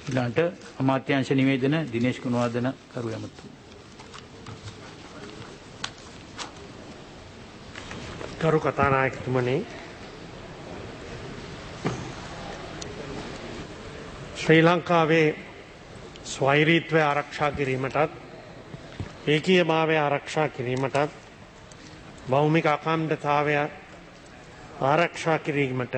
ඊළඟට අමාත්‍යාංශ නිවේදන දිනේෂ් ගුණවර්ධන කරු ඇමතුම්. කරු කතානායකතුමනි, ශ්‍රී ලංකාවේ ස්වෛරීත්වය ආරක්ෂා කිරීමටත් ඒකීයභාවය ආරක්ෂා කිරීමටත් භෞමික අඛණ්ඩතාවය ආරක්ෂා කිරීමට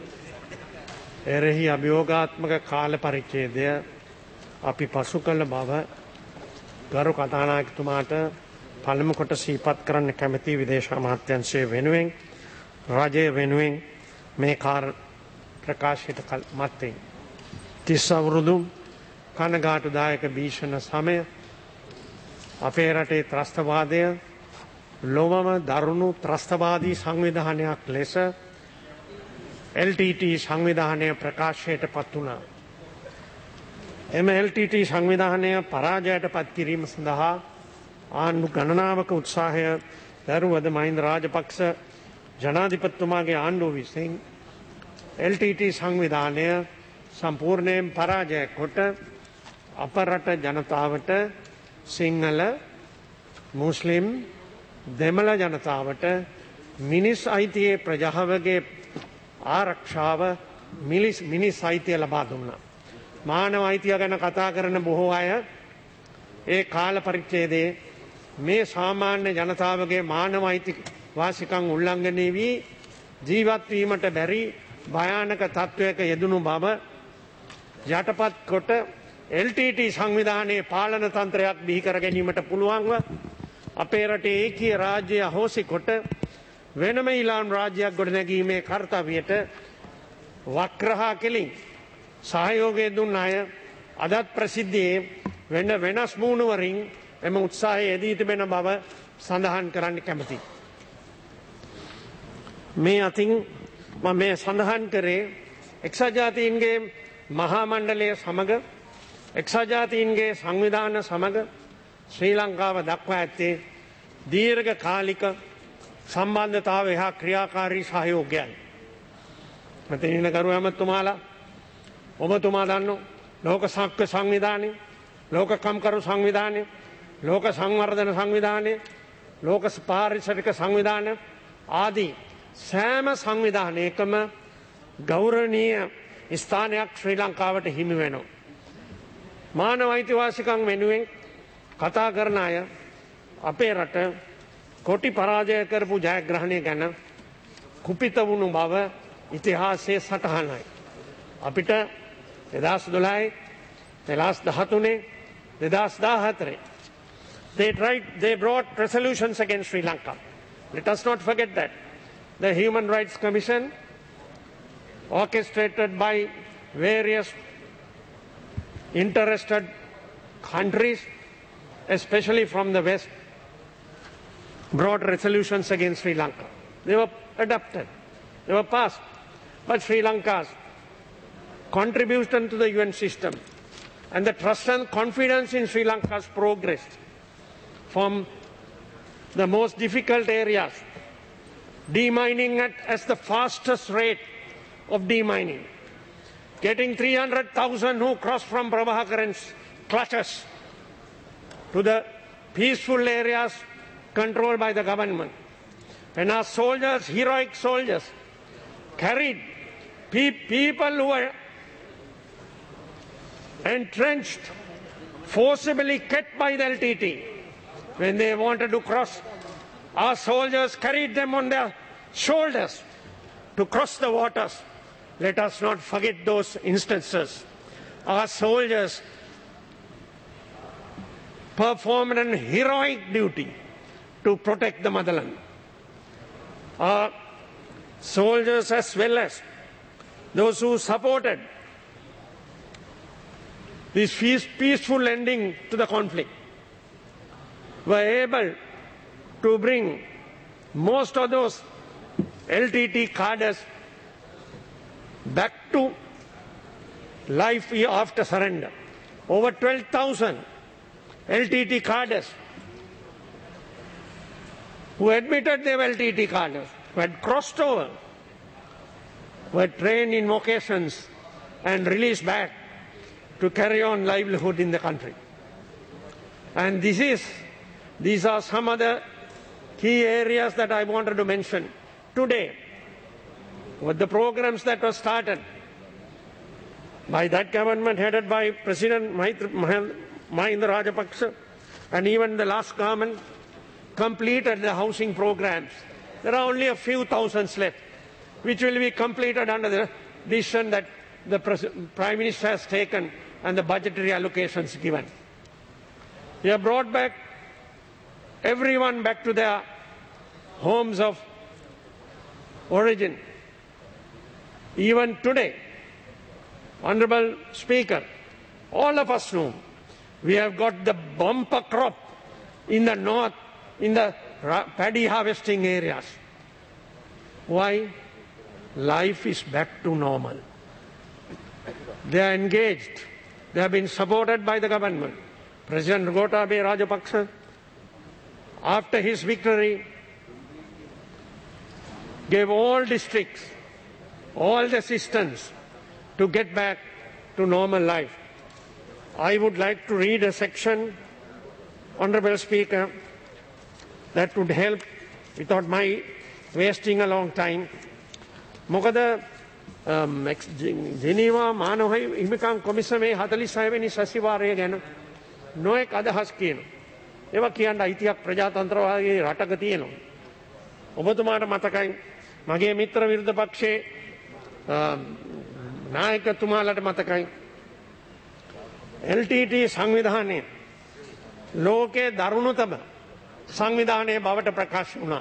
එරෙහි අභියෝගාත්මක කාල පරිච්ඡේදය අපි පසු කළ බව ගරු කතානායකතුමාට පළමු කොට සිහිපත් කරන්න කැමැති විදේශ අමාත්‍යාංශය වෙනුවෙන් රජය වෙනුවෙන් මේ ප්‍රකාශයට මත්තෙන් 30 අවුරුදු කනගාටුදායක භීෂණ සමය අපේ රටේ ත්‍රස්තවාදය ලොවම දරුණු ත්‍රස්තවාදී සංවිධානයක් ලෙස LTT සංවිධානය ප්‍රකාශයට පත් වුණා. එම LTT සංවිධානය පරාජයට පත් කිරීම සඳහා ආණ්ඩු ගණනාවක උත්සාහය දරුවද මහින්ද රාජපක්ෂ ජනාධිපතිතුමාගේ ආණ්ඩුව විසින් LTT සංවිධානය සම්පූර්ණයෙන් පරාජය කොට අප රට ජනතාවට සිංහල මුස්ලිම් දෙමළ ජනතාවට මිනිස් අයිතියේ ප්‍රජාවගේ ආරක්ෂාව මිනිස් අයිතිය ලබා දුන්නා. මානව අයිතිය ගැන කතා කරන බොහෝ අය ඒ කාල පරිච්ඡේදයේ මේ සාමාන්‍ය ජනතාවගේ මානව අයිති වාසිකම් උල්ලංඝනය වී ජීවත් වීමට බැරි භයානක තත්වයක යෙදුණු බව යටපත් කොට LTT සංවිධානයේ පාලන තන්ත්‍රයක් බිහි කර ගැනීමට පුළුවන්ව අපේ රටේ ඒකීය රාජ්‍ය අහෝසි කොට වෙනම ඊළාම් රාජ්‍යයක් ගොඩනැගීමේ කර්තව්‍යයට වක්‍රහා කෙලින් සහයෝගය දුන්න අය අදත් ප්‍රසිද්ධියේ වෙනස් මූණුවරින් එම උත්සාහයේ යෙදී තිබෙන බව සඳහන් කරන්න කැමැතියි. මේ අතින් මම මේ සඳහන් කරේ එක්සත් ජාතීන්ගේ මහා මණ්ඩලය සමග එක්සත් ජාතීන්ගේ සංවිධාන සමග ශ්‍රී ලංකාව දක්වා ඇත්තේ දීර්ඝ කාලික සම්බන්ධතාවය හා ක්‍රියාකාරී සහයෝගයයි. මෙතන කරු ඇමතුමාලා ඔබතුමා දන්නෝ ලෝක සාක්ෂ්‍ය සංවිධානය, ලෝක කම්කරු සංවිධානය, ලෝක සංවර්ධන සංවිධානය, ලෝක පාරිසරික සංවිධාන ආදී සෑම සංවිධානයකම ගෞරවනීය ස්ථානයක් ශ්‍රී ලංකාවට හිමි වෙනවා. මානව අයිතිවාසිකම් වෙනුවෙන් කතා කරන අය අපේ රට කොටි පරාජය කරපු ජයග්‍රහණය ගැන කුපිත වුණු බව ඉතිහාසයේ සටහනයි. අපිට 2012 2013 2014 they brought resolutions against Sri Lanka. Let us not forget that. The Human Rights Commission, orchestrated by various interested countries, especially from the West, brought resolutions against Sri Lanka. They were adopted, they were passed. But Sri Lanka's contribution to the UN system and the trust and confidence in Sri Lanka's progress from the most difficult areas, demining as the fastest rate of demining, getting 300,000 who crossed from Prabhakaran's clutches to the peaceful areas controlled by the government. And our soldiers, heroic soldiers, carried people who were entrenched, forcibly kept by the LTT. When they wanted to cross, our soldiers carried them on their shoulders to cross the waters. Let us not forget those instances. Our soldiers performed an heroic duty to protect the motherland. Our soldiers, as well as those who supported this peaceful ending to the conflict, were able to bring most of those LTT cadres back to life after surrender. Over 12,000 LTT cadres who admitted they were LTT cadres, who had crossed over, were trained in vocations and released back to carry on livelihood in the country. And these are some of the key areas that I wanted to mention today. With the programs that were started by that government headed by President Mahinda Rajapaksa, and even the last government completed the housing programs. There are only a few thousands left, which will be completed under the decision that the Prime Minister has taken and the budgetary allocations given. We have brought back everyone back to their homes of origin. Even today, Honorable Speaker, all of us know we have got the bumper crop in the north, in the paddy harvesting areas. Why? Life is back to normal. They are engaged. They have been supported by the government. President Gotabaya Rajapaksa, after his victory, gave all districts all the assistance to get back to normal life. I would like to read a section, Honorable Speaker, that would help without my wasting a long time. මොකද ජෙනීවා මානව හිමිකම් කොමිසමේ 46 වෙනි සැසිවාරය ගැන නොයෙක් අදහස් කියනවා. ඒවා කියන්න අයිතියක් ප්‍රජාතන්ත්‍රවාදී රටක තියෙනවා. ඔබතුමාට මතකයි මගේ මිත්‍ර විරුද්ධ පක්ෂයේ නායකතුමාලට මතකයි LTT සංවිධානය ලෝකයේ දරුණුතම සංවිධානයේ බවට ප්‍රකාශ වුණා.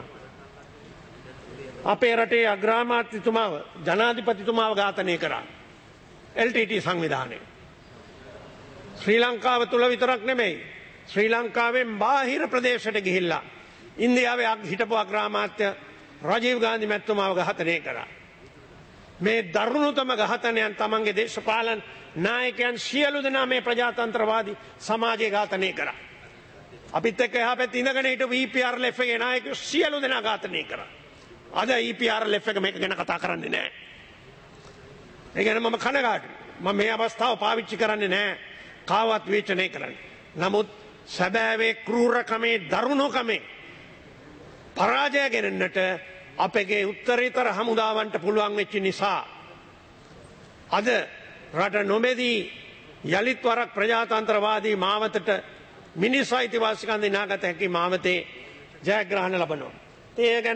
අපේ රටේ අග්‍රාමාත්‍යතුමාව ජනාධිපතිතුමාව ඝාතනය කරා LTT සංවිධානය. ශ්‍රී ලංකාව තුල විතරක් නෙමෙයි ශ්‍රී ලංකාවෙන් බාහිර ප්‍රදේශයට ගිහිල්ලා ඉන්දියාවේ හිටපු අග්‍රාමාත්‍ය රජීව් ගාන්ධි මැතිතුමාව ඝාතනය කරා. මේ දරුණුතම ඝාතනයන් තමන්ගේ දේශපාලන නායකයන් සියලු දෙනා මේ ප්‍රජාතන්ත්‍රවාදී සමාජය ඝාතනය කරා. අපිත් එක්ක එහා පැත්තේ ඉඳගෙන හිටපු EPRLF ගේ නායකයෝ සියලු දෙනා ඝාතනය කරා. අද EPRLF එක මේක ගැන කතා කරන්නේ නැහැ. ඒ ගැන මම කනගාටුයි. මම මේ අවස්ථාව පාවිච්චි කරන්නේ නැහැ කාවත් විචනය කරන්න. නමුත් සැබෑවේ ක්‍රූරකමේ දරුණුකමේ පරාජය ගෙනන්නට අපගේ උත්තරීතර හමුදාවන්ට පුළුවන් වෙච්ච නිසා අද රට නොමෙදී යලිත් වරක් ප්‍රජාතන්ත්‍රවාදී මාවතට මිනිස් අයිතිවාසිකම් දිනාගත හැකි මාවතේ ජයග්‍රහණ ලබනවා. ඒ ගැන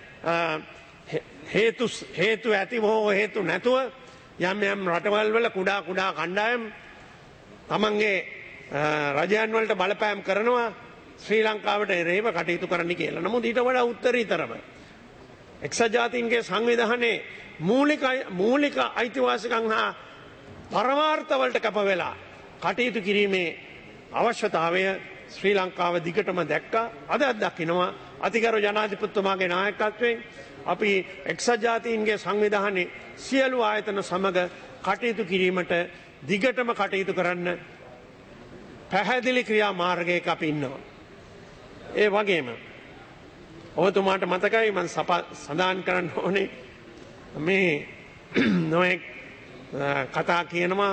හේතු ඇතිව හෝ හේතු නැතුව යම් යම් රටවල් වල කුඩා කුඩා කණ්ඩායම් තමන්ගේ රජයන් වලට බලපෑම් කරනවා ශ්‍රී ලංකාවට එරෙහිව කටයුතු කරන්න කියලා. නමුත් ඊට වඩා උත්තරීතරව එක්සත් ජාතීන්ගේ සංවිධානයේ මූලික අයිතිවාසිකම් හා පරමාර්ථ වලට කැප වෙලා කටයුතු කිරීමේ අවශ්‍යතාවය ශ්‍රී ලංකාව දිගටම දැක්කා. අදත් දකිනවා අතිගරු ජනාධිපතිතුමාගේ නායකත්වයෙන් අපි එක්සත් ජාතීන්ගේ සංවිධානයේ සියලු ආයතන සමග කටයුතු කිරීමට දිගටම කටයුතු කරන්න පැහැදිලි ක්‍රියා මාර්ගයක අපි ඉන්නවා. ඒ වගේම ඔබතුමාට මතකයි මම සඳහන් කරන්න ඕනේ මේ නොයෙක් කතා කියනවා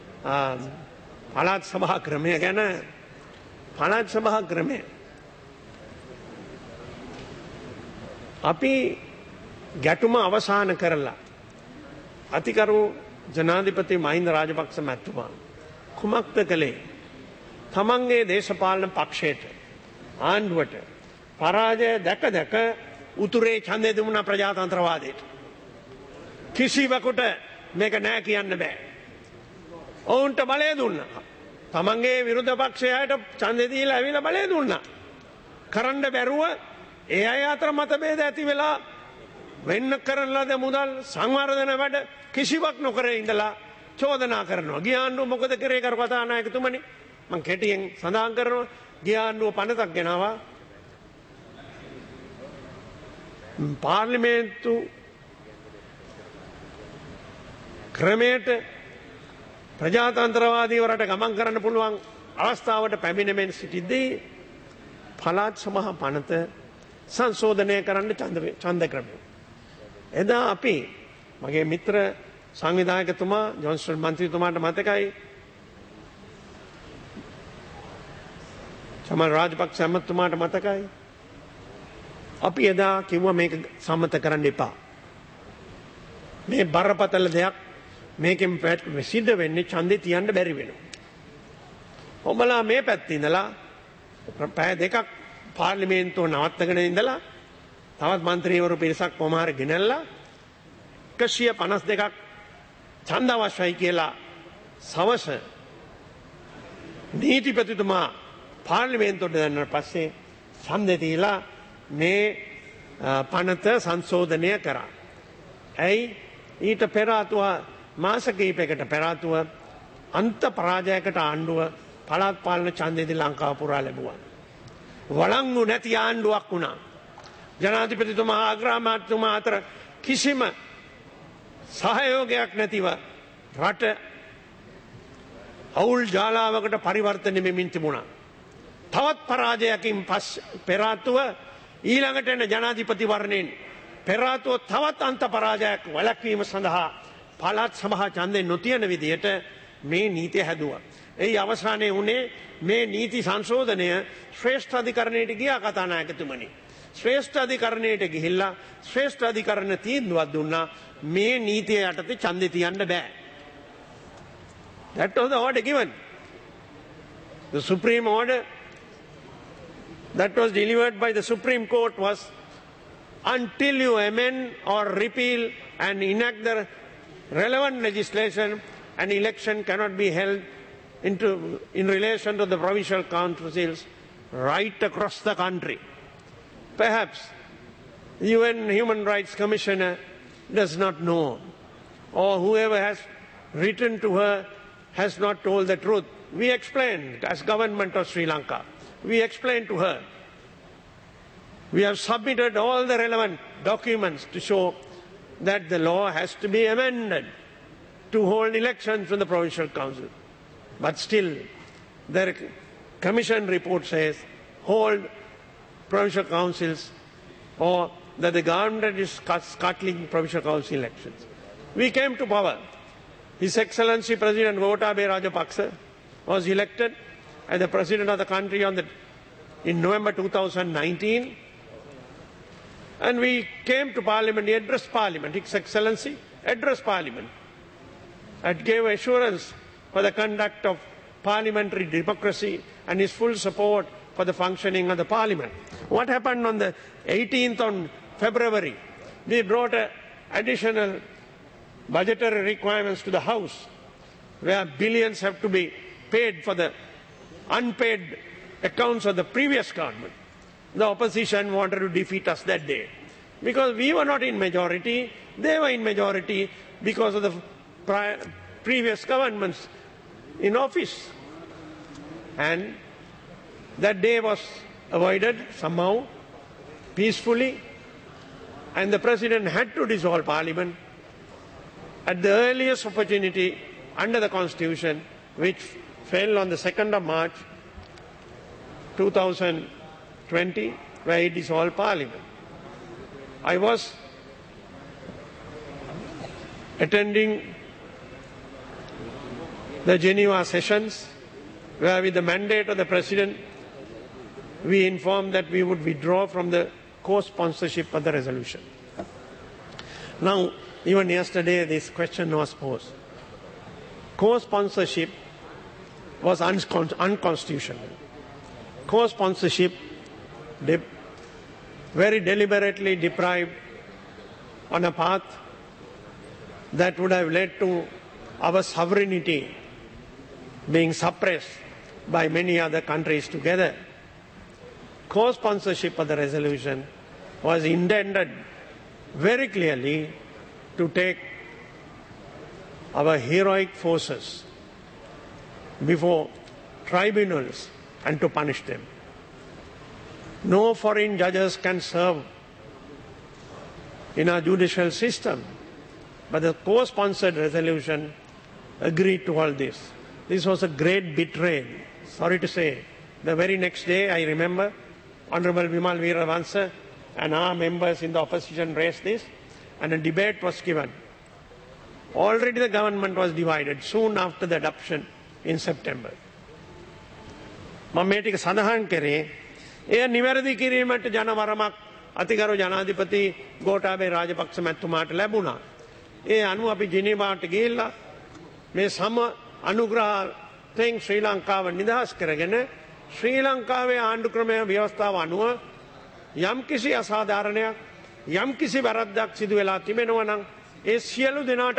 පළාත් සභා ක්‍රමය ගැන. පළාත් සභා ක්‍රමය අපි ගැටුම අවසන් කරලා අතිකරු ජනාධිපති මහින්ද රාජපක්ෂ මැතිතුමා කුමක්ද කළේ? තමන්ගේ දේශපාලන පක්ෂයට ආණ්ඩුවට පරාජය දැක දැක උතුරේ ඡන්දය දුන්නා ප්‍රජාතන්ත්‍රවාදයට. කිසිවෙකුට මේක නෑ කියන්න බෑ. ඔවුන්ට බලය දුන්නා. තමන්ගේ විරුද්ධ පක්ෂයට ඡන්දය දීලා ඇවිල්ලා බලය දුන්නා. කරන්න බැරුව ඒ අය අතර මතභේද ඇති වෙලා වෙන්න කරන ලද මුදල් සංවර්ධන වැඩ කිසිවක් නොකර ඉඳලා චෝදනා කරනවා. ගිය ආණ්ඩුව මොකද කරේ කරු කතානායකතුමනි? මම කෙටියෙන් සඳහන් කරනවා. ගිය ආණ්ඩුව පනතක් ගෙනාවා. පාර්ලිමේන්තු ක්‍රමයට ප්‍රජාතන්ත්‍රවාදීව රට ගමන් කරන්න පුළුවන් අවස්ථාවට පැමිණෙමින් සිටිද්දී පළාත් සභා පනත සංශෝධනය කරන්න ඡන්ද ක්‍රමය. එදා අපි මගේ මිත්‍ර සංවිධායකතුමා ජොන්සන් මන්ත්‍රීතුමාට මතකයි සමහර රාජපක්ෂ ඇමතුමාට මතකයි. අපි එදා කිව්වා මේක සම්මත කරන්න එපා. මේ බරපතල දෙයක් මේකෙන් සිද්ධ වෙන්නේ ඡන්දේ තියන්න බැරි වෙනවා. ඔබලා මේ පැත්තේ ඉඳලා පැය දෙකක් පාර්ලිමේන්තුව නවත්තගෙන ඉඳලා තවත් മന്ത്രിවරු පිරිසක් කොමාර ගෙනල්ලා 152ක් ඡන්ද අවශ්‍යයි කියලා සවස නීතිපතිතුමා පාර්ලිමේන්තුවට දැම්මට පස්සේ ඡන්දේ තියලා මේ පනත සංශෝධනය කරා. ඇයි ඊට පෙර ආතුව මාස කිහිපයකට පෙර ආතුව අන්ත පරාජයකට ආණ්ඩුව පළාත් පාලන ඡන්දයේදී ලංකාව පුරා ලැබුවා. වළංගු නැති ආණ්ඩුවක් වුණා. ජනාධිපතිතුමා අග්‍රාමාත්‍යතුමා අතර කිසිම සහයෝගයක් නැතිව රට අවුල් ජාලාවකට පරිවර්තනය වෙමින් තිබුණා. තවත් පරාජයකින් පෙර ආතුව ඊළඟට එන ජනාධිපතිවරණයෙන් පෙර ආතුව තවත් අන්ත පරාජයක් වැළැක්වීම සඳහා පළාත් සභා ඡන්දේ නොතියන විදියට මේ නීතිය හැදුවා. ඒ අවසානයේ උනේ මේ නීති සංශෝධනය ශ්‍රේෂ්ඨ අධිකරණයට ගියා කතානායකතුමනි. ශ්‍රේෂ්ඨ අධිකරණයට ගිහිල්ලා ශ්‍රේෂ්ඨ අධිකරණ තීන්දුවක් දුන්නා මේ නීතිය යටතේ ඡන්දේ තියන්න බෑ. That was the order given. The Supreme order that was delivered by the Supreme Court was until you amend or repeal and enact the relevant legislation, an election cannot be held in relation to the provincial councils right across the country. Perhaps the UN Human Rights Commissioner does not know, or whoever has written to her has not told the truth. We explained as government of Sri Lanka. We explained to her. We have submitted all the relevant documents to show that the law has to be amended to hold elections in the provincial council. But still, the commission report says hold provincial councils, or that the government is scuttling provincial council elections. We came to power. His Excellency President Gotabaya Rajapaksa was elected as the President of the country in November 2019. And we came to Parliament, he addressed Parliament, His Excellency addressed Parliament and gave assurance for the conduct of parliamentary democracy and his full support for the functioning of the Parliament. What happened on the 18th of February? We brought additional budgetary requirements to the House, where billions have to be paid for the unpaid accounts of the previous government. The opposition wanted to defeat us that day. Because we were not in majority, they were in majority because of the previous governments in office. And that day was avoided somehow, peacefully, and the President had to dissolve Parliament at the earliest opportunity under the Constitution, which fell on the 2nd of March 2020, where he dissolved Parliament. I was attending the Geneva sessions, where with the mandate of the President, we informed that we would withdraw from the co-sponsorship of the resolution. Now, even yesterday this question was posed. Co-sponsorship was unconstitutional. Co-sponsorship very deliberately deprived on a path that would have led to our sovereignty being suppressed by many other countries together. Co-sponsorship of the resolution was intended very clearly to take our heroic forces before tribunals and to punish them. No foreign judges can serve in our judicial system, but the co-sponsored resolution agreed to all this. This was a great betrayal. Sorry to say, the very next day, I remember, Honorable Vimal Veeravansa and our members in the opposition raised this, and a debate was given. Already the government was divided soon after the adoption in September. මම මේ ටික සඳහන් කරේ එය නිවැරදි කිරීමට ජනවරමක් අතිගරු ජනාධිපති ගෝඨාභය රාජපක්ෂ මැතිතුමාට ලැබුණා. ඒ අනුව අපි ජිනීවාට ගිහිල්ලා මේ සම අනුග්‍රහයෙන් ශ්‍රී ලංකාව නිදහස් කරගෙන ශ්‍රී ලංකාවේ ආණ්ඩු ක්‍රමය ව්‍යවස්ථාව අනුව යම්කිසි අසාධාරණයක් යම්කිසි වැරද්දක් සිදු වෙලා තිබෙනවා නම් ඒ සියලු දෙනාට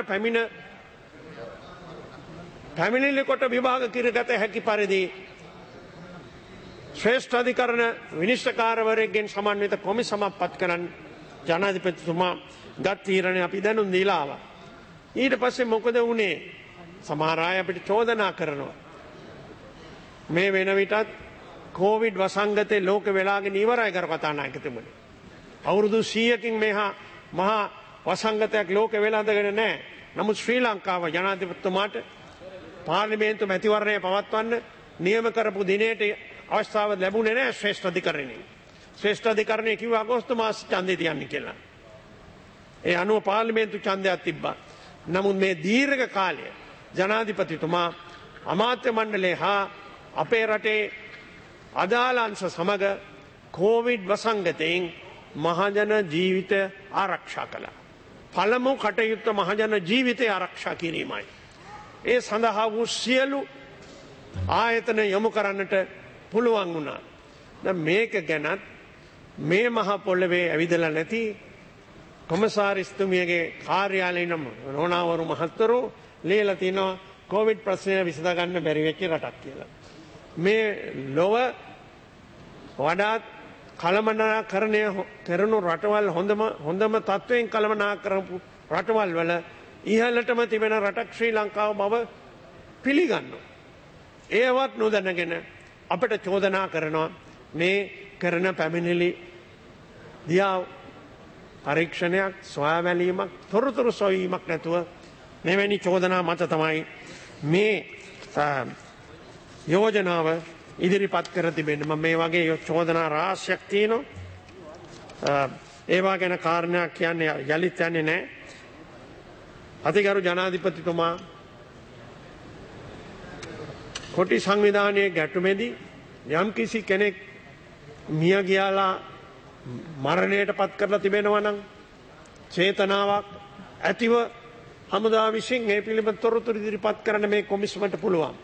පැමිණිලි කොට විභාග කිරගත හැකි පරිදි ශ්‍රේෂ්ඨ අධිකරණ විනිශ්චයකාරවරයෙක්ගෙන් සමන්විත කොමිසමක් පත් කරන්න ජනාධිපතිතුමා ගත් තීරණය අපි දැනුම් දීලා ආවා. ඊට පස්සේ මොකද වුණේ? සමහර අය අපිට චෝදනා කරනවා මේ වෙන විටත් කොවිඩ් වසංගතේ ලෝක වෙලාගෙන ඉවරයි කර කතානායකතුමනි. අවුරුදු 100කින් මෙහා මහා වසංගතයක් ලෝක වෙලාඳගෙන නැහැ. නමුත් ශ්‍රී ලංකාව ජනාධිපතිතුමාට පාර්ලිමේන්තු මැතිවරණය පවත්වන්න නියම කරපු දිනේට අවස්ථාව ලැබුණේ නැහැ ශ්‍රේෂ්ඨ අධිකරණයේ. ශ්‍රේෂ්ඨ අධිකරණය කිව්වා අගෝස්තු මාස ඡන්දේ තියන්න කියලා. ඒ අනුව පාර්ලිමේන්තු ඡන්දයක් තිබ්බා. නමුත් මේ දීර්ඝ කාලය ජනාධිපතිතුමා අමාත්‍ය මණ්ඩලය හා අපේ රටේ අදාළ අංශ සමග කොවිඩ් වසංගතයෙන් මහජන ජීවිත ආරක්ෂා කළා. පළමු කටයුත්ත මහජන ජීවිතය ආරක්ෂා කිරීමයි. ඒ සඳහා වූ සියලු ආයතන යොමු කරන්නට පුළුවන් වුණා. දැන් මේක ගැනත් මේ මහ පොළවේ ඇවිදලා නැති කොමසාරිස්තුමියගේ කාර්යාලයේ නම් රෝණාවරු මහත්වරු ලියලා තිනවා කොවිඩ් ප්‍රශ්නය විසඳ ගන්න බැරි වෙච්ච රටක් කියලා. මේ ලොව වඩාත් කළමනාකරණය කරනු රටවල් හොඳම තත්වයෙන් කළමනා කරපු රටවල් වල ඉහළටම තිබෙන රටක් ශ්‍රී ලංකාව බව පිළිගන්නවා. ඒවත් නොදැනගෙන අපට චෝදනා කරනවා මේ කරන පැමිණිලි දිහා පරීක්ෂණයක් සොයා බැලීමක් තොරතුරු සොයීමක් නැතුව මෙවැනි චෝදනා මත තමයි මේ යෝජනාව ඉදිරිපත් කර තිබෙන්නේ. මම මේ වගේ චෝදනා රාශියක් තියෙනවා. ඒවා ගැන කාරණයක් කියන්නේ යලිත් යන්නේ නැහැ. අතිගරු ජනාධිපතිතුමා කොටි සංවිධානයේ ගැටුමේදී යම් කිසි කෙනෙක් මිය ගියාලා මරණයට පත් කරලා තිබෙනවා නම් චේතනාවක් ඇතිව හමුදා විසින් මේ පිළිබඳ තොරතුරු ඉදිරිපත් කරන්න මේ කොමිසමට පුළුවන්.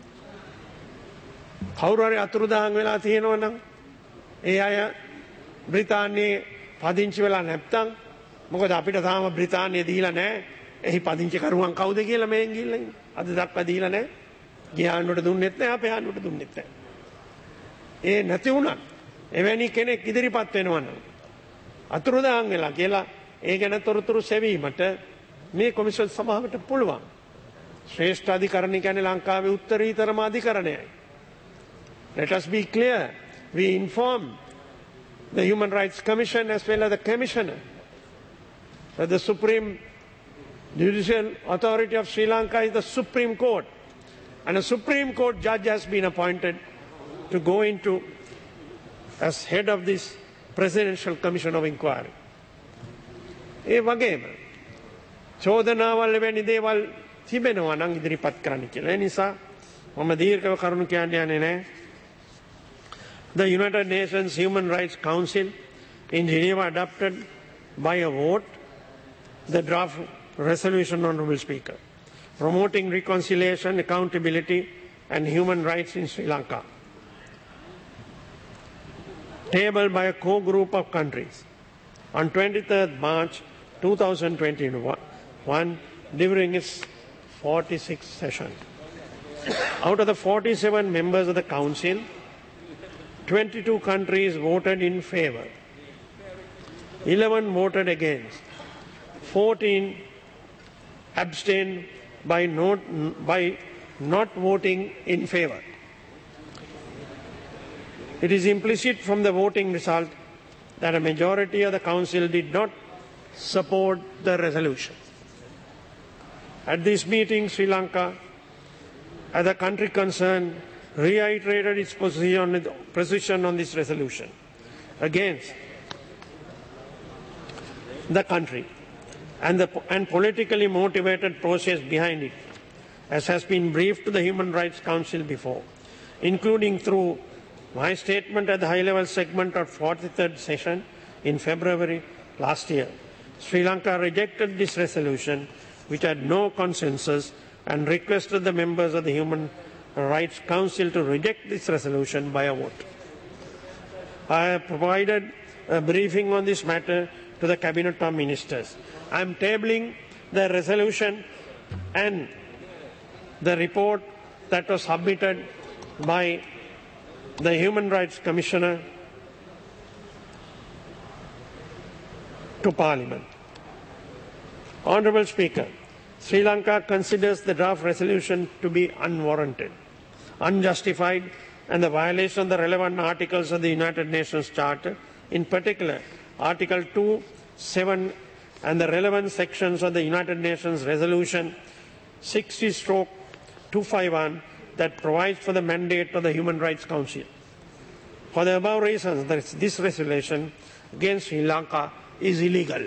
කවුරු හරි අතුරුදහන් වෙලා තියෙනවා නම් ඒ අය බ්‍රිතාන්‍යයේ පදිංචි වෙලා නැත්නම් මොකද අපිට තාම බ්‍රිතාන්‍යය දීලා නැහැ. එහි පදිංචි කරුවන් කවුද කියලා මෙන් ගිහිල්ලා ඉන්නේ. අද දක්වා දීලා නැහැ. ගියාන්වට දුන්නෙත් නැහැ අපේ ආන්වට දුන්නෙත් නැහැ. ඒ නැති වුණා එවැනි කෙනෙක් ඉදිරිපත් වෙනවා නම් අතුරුදහන් වෙලා කියලා ඒ ගැන තොරතුරු සෙවීමට මේ කොමිෂන් සභාවට පුළුවන්. ශ්‍රේෂ්ඨ අධිකරණ කියන්නේ ලංකාවේ උත්තරීතරම අධිකරණයයි. Let us be clear. We inform the Human Rights Commission as well as the Commissioner that the Supreme Judicial Authority of Sri Lanka is the Supreme Court. And a Supreme Court judge has been appointed to go into as head of this Presidential Commission of Inquiry. ඒ වගේම චෝදනාවල් වැනි දේවල් තිබෙනවා නම් ඉදිරිපත් කරන්න කියලා. ඒ නිසා මම දීර්ඝව කරුණු කියන්නේ නැහැ. The United Nations Human Rights Council in Geneva adopted by a vote the draft resolution, Honourable Speaker, promoting reconciliation, accountability and human rights in Sri Lanka, tabled by a core group of countries on 23rd March 2021 during its 46th session. Out of the 47 members of the Council, 22 countries voted in favour, 11 voted against, 14 abstained by not voting in favour. It is implicit from the voting result that a majority of the Council did not support the resolution. At this meeting, Sri Lanka, as a country concerned, reiterated its position on this resolution against the country and politically motivated process behind it, as has been briefed to the Human Rights Council before. including through my statement at the high-level segment of 43rd session in February last year. Sri Lanka rejected this resolution, which had no consensus, and requested the members of the Human Rights Council to reject this resolution by a vote. I have provided a briefing on this matter to the Cabinet of Ministers. I am tabling the resolution and the report that was submitted by the Human Rights Commissioner to Parliament. Honourable Speaker, Sri Lanka considers the draft resolution to be unwarranted, unjustified, and a violation of the relevant articles of the United Nations Charter, in particular Article 2, 7 and the relevant sections of the United Nations Resolution 60/251 that provides for the mandate of the Human Rights Council. For the above reasons, this resolution against Sri Lanka is illegal.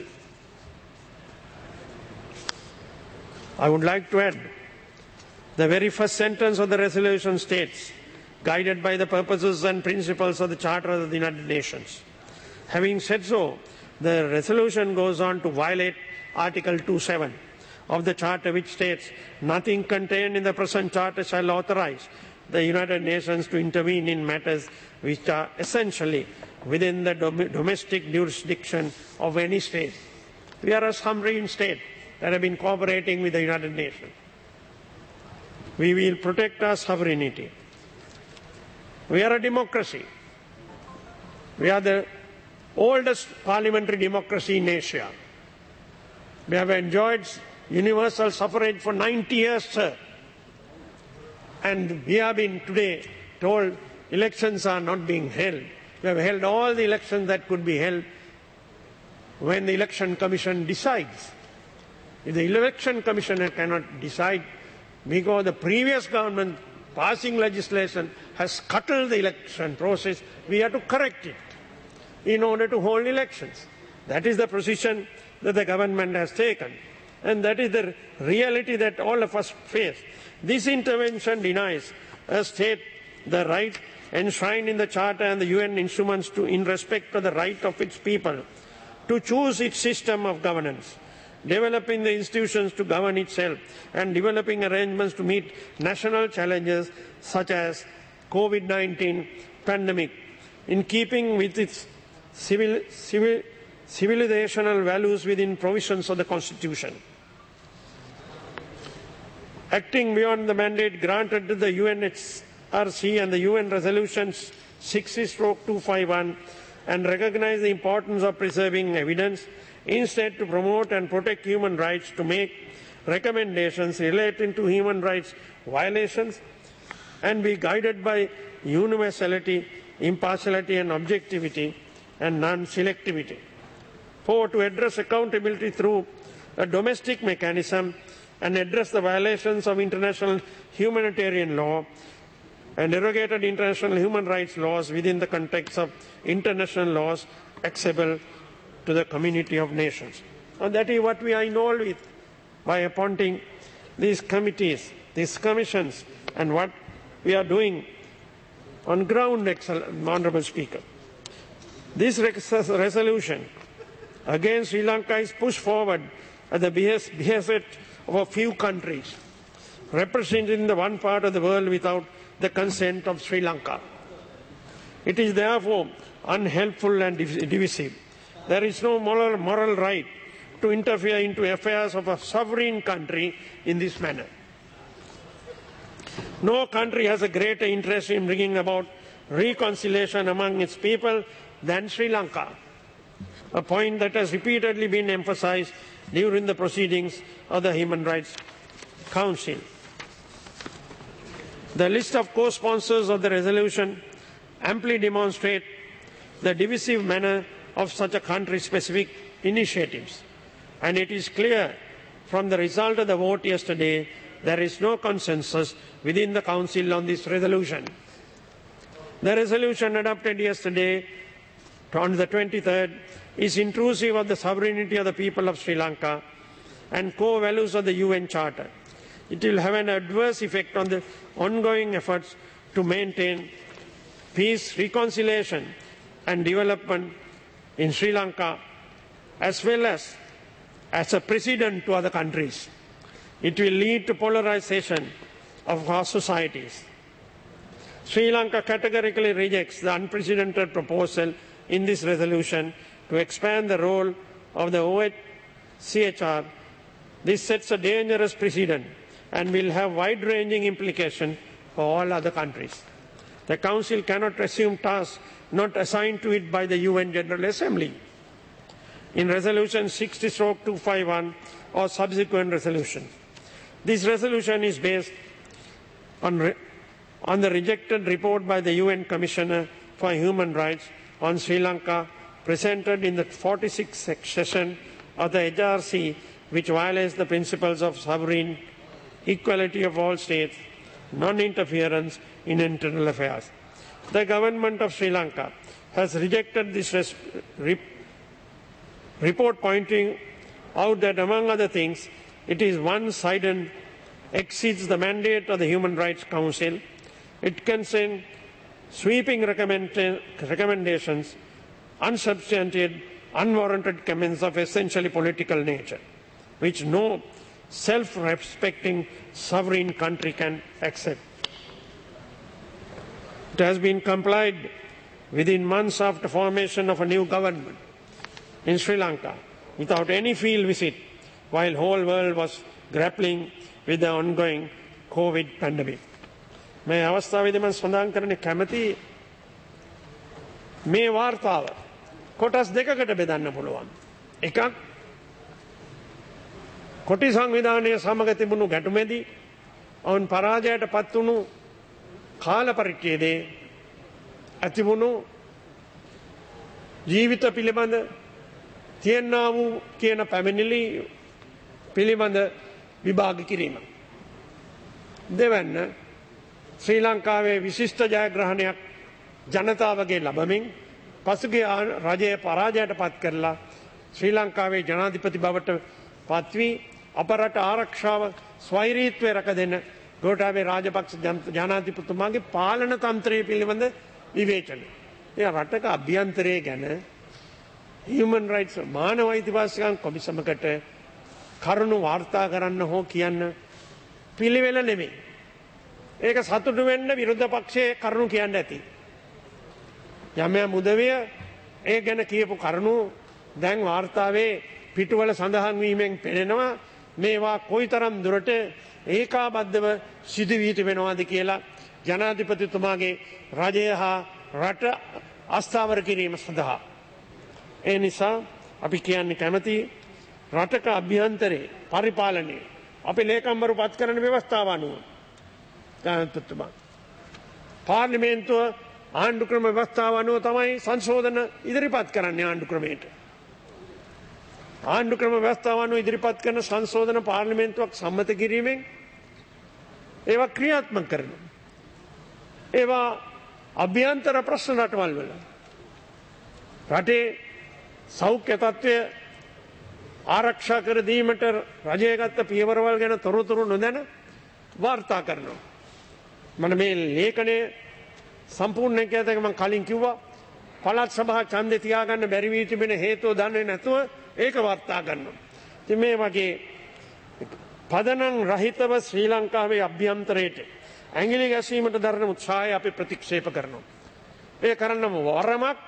I would like to add, the very first sentence of the resolution states, guided by the purposes and principles of the Charter of the United Nations. Having said so, the resolution goes on to violate Article 2.7 of the Charter, which states, nothing contained in the present Charter shall authorize the United Nations to intervene in matters which are essentially within the domestic jurisdiction of any state. We are a sovereign state that have been cooperating with the United Nations. We will protect our sovereignty. We are a democracy. We are the oldest parliamentary democracy in Asia. We have enjoyed universal suffrage for 90 years, sir. And we have been today told elections are not being held. We have held all the elections that could be held when the Election Commission decides. If the Election Commissioner cannot decide because the previous government passing legislation has scuttled the election process, we have to correct it in order to hold elections. That is the position that the government has taken. And that is the reality that all of us face. This intervention denies a state the right enshrined in the Charter and the UN instruments in respect of the right of its people to choose its system of governance, developing the institutions to govern itself, and developing arrangements to meet national challenges such as COVID-19 pandemic, in keeping with its civilizational values within provisions of the Constitution. Acting beyond the mandate granted to the UNHRC and the UN Resolutions 60/251 and recognize the importance of preserving evidence, instead to promote and protect human rights, to make recommendations relating to human rights violations, and be guided by universality, impartiality and objectivity and non-selectivity. 4, to address accountability through a domestic mechanism and address the violations of international humanitarian law and derogated international human rights laws within the context of international laws accessible to the community of nations. And that is what we are involved with by appointing these committees, these commissions, and what we are doing on ground, Honourable Speaker. This resolution against Sri Lanka is pushed forward at the behest of a few countries, representing the one part of the world without the consent of Sri Lanka. It is therefore unhelpful and divisive. There is no moral right to interfere into affairs of a sovereign country in this manner. No country has a greater interest in bringing about reconciliation among its people than Sri Lanka, a point that has repeatedly been emphasized during the proceedings of the Human Rights Council. The list of co-sponsors of the resolution amply demonstrate the divisive manner of such a country-specific initiatives, and it is clear from the result of the vote yesterday there is no consensus within the Council on this resolution. The resolution adopted yesterday on the 23rd is intrusive of the sovereignty of the people of Sri Lanka and core values of the UN Charter. It will have an adverse effect on the ongoing efforts to maintain peace, reconciliation and development in Sri Lanka, as well as a precedent to other countries. It will lead to polarization of our societies. Sri Lanka categorically rejects the unprecedented proposal in this resolution to expand the role of the OHCHR. This sets a dangerous precedent and will have wide-ranging implications for all other countries. The Council cannot assume tasks not assigned to it by the UN General Assembly. In Resolution 60/251 or subsequent resolution. This resolution is based on the rejected report by the UN Commissioner for Human Rights on Sri Lanka presented in the 46th session of the HRC, which violates the principles of sovereign equality of all states, non-interference in internal affairs. The government of Sri Lanka has rejected this report, pointing out that, among other things, it is one-sided, exceeds the mandate of the Human Rights Council. It can send sweeping recommendations, unsubstantiated, unwarranted comments of essentially political nature, which no self-respecting sovereign country can accept. It has been complied within months after formation of a new government in Sri Lanka without any field visit, while the whole world was grappling with the ongoing COVID pandemic. මේ අවස්ථාවේදී මම සඳහන් කරන්න කැමති මේ වාර්තාව කොටස් දෙකකට බෙදන්න පුළුවන්. එකක් කොටි සංවිධානයේ සමග තිබුණු ගැටුමේදී ඔවුන් පරාජයට පත් වුණු කාල පරිච්ඡේදයේ ඇතිවුණු ජීවිත පිළිබඳ තියෙනා වූ කියන පැමිණිලි පිළිබඳ විභාග කිරීම. දෙවැන්න ශ්‍රී ලංකාවේ විශිෂ්ට ජයග්‍රහණයක් ජනතාවගේ ලබමින් පසුගිය රජය පරාජයට පත් කරලා ශ්‍රී ලංකාවේ ජනාධිපති බවට පත්වී අප රට ආරක්ෂාව ස්වෛරීත්වය රැක දෙන ගෝඨාභය රාජපක්ෂ ජනාධිපතිතුමාගේ පාලන තන්ත්‍රය පිළිබඳ විවේචන. ඒ රටක අභ්‍යන්තරය ගැන Human Rights මානව අයිතිවාසිකම් කොමිසමකට කරුණු වාර්තා කරන්න හෝ කියන්න පිළිවෙල නෙමෙයි. ඒක සතුටු වෙන්න විරුද්ධ පක්ෂයේ කරුණු කියන්න ඇති. යමයා මුදවිය ඒ ගැන කියපු කරුණු දැන් වාර්තාවේ පිටුවල සඳහන් වීමෙන් පෙනෙනවා මේවා කොයිතරම් දුරට ඒකාබද්ධව සිදු වී තිබෙනවද කියලා ජනාධිපතිතුමාගේ රජය හා රට අස්ථාවර කිරීම සඳහා. ඒ නිසා අපි කියන්නේ කැමති රටක අභ්‍යන්තරේ පරිපාලනයේ අපි ලේකම්වරු පත් කරන ව්‍යවස්ථාව අනුව ජනාධිපතිතුමා පාර්ලිමේන්තුව ආණ්ඩු ක්‍රම ව්‍යවස්ථාව අනුව තමයි සංශෝධන ඉදිරිපත් කරන්නේ ආණ්ඩු ක්‍රමයට. ආණ්ඩු ක්‍රම ව්‍යවස්ථාව අනුව ඉදිරිපත් කරන සංශෝධන පාර්ලිමේන්තුවක් සම්මත කිරීමෙන් ඒවා ක්‍රියාත්මක කරනවා. ඒවා අභ්‍යන්තර ප්‍රශ්න රටවල් වල රටේ සෞඛ්‍ය තත්ත්වය ආරක්ෂා කර දීමට රජය ගත්ත පියවරවල් ගැන තොරතුරු නොදැන වාර්තා කරනවා. මම මේ ලේඛනය සම්පූර්ණ කියතක මම කලින් කිව්වා පළාත් සභා ඡන්දේ තියාගන්න බැරි වී තිබෙන හේතුව දන්නේ නැතුව ඒක වාර්තා කරනවා. ඉතින් මේ වගේ පදනම් රහිතව ශ්‍රී ලංකාවේ අභ්‍යන්තරයට ඇඟිලි ගැසීමට දරන උත්සාහය අපි ප්‍රතික්ෂේප කරනවා. ඒ කරන්නම වරමක්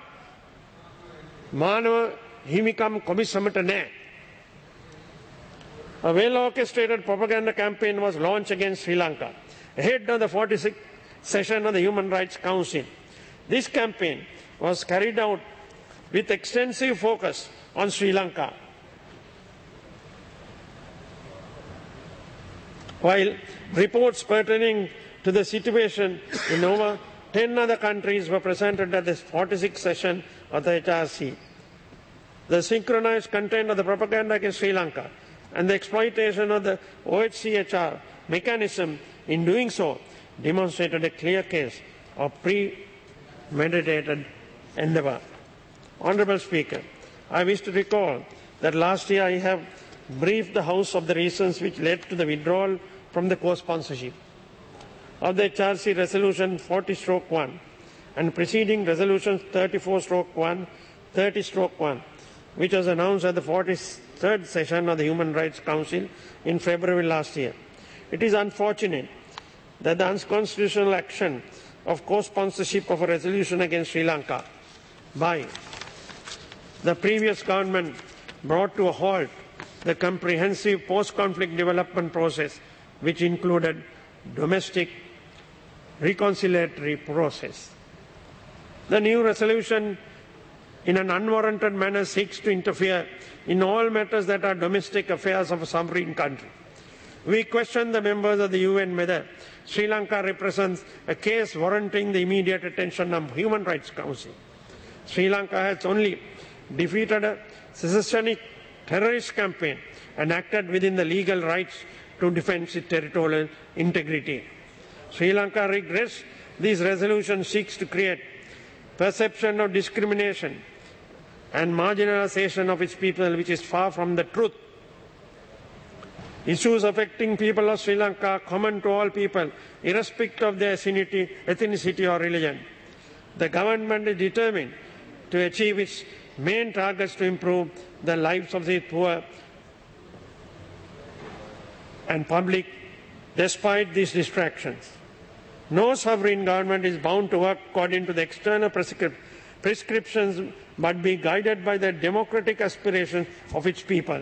මානව හිමිකම් කොමිසමට නැහැ. A well-orchestrated propaganda campaign was launched against Sri Lanka ahead of the 46th session of the Human Rights Council. This campaign was carried out with extensive focus on Sri Lanka, while reports pertaining to the situation in over 10 other countries were presented at this 46th session of the HRC. The synchronized content of the propaganda against Sri Lanka and the exploitation of the OHCHR mechanism in doing so demonstrated a clear case of premeditated endeavour. Honourable Speaker, I wish to recall that last year I have briefed the House of the reasons which led to the withdrawal from the co-sponsorship. of the HRC Resolution 40/1 and preceding Resolutions 34/1, 30/1, which was announced at the 43rd session of the Human Rights Council in February last year. It is unfortunate that the unconstitutional action of co-sponsorship of a resolution against Sri Lanka by the previous government brought to a halt the comprehensive post-conflict development process, which included domestic reconciliatory process. The new resolution in an unwarranted manner seeks to interfere in all matters that are domestic affairs of a sovereign country. We question the members of the UN whether Sri Lanka represents a case warranting the immediate attention of the Human Rights Council. Sri Lanka has only defeated a secessionist terrorist campaign and acted within the legal rights to defend its territorial integrity. Sri Lanka regrets this resolution seeks to create perception of discrimination and marginalization of its people, which is far from the truth. Issues affecting people of Sri Lanka are common to all people, irrespective of their ethnicity or religion. The government is determined to achieve its main targets to improve the lives of the poor and public despite these distractions. No sovereign government is bound to work according to the external prescriptions but be guided by the democratic aspirations of its people.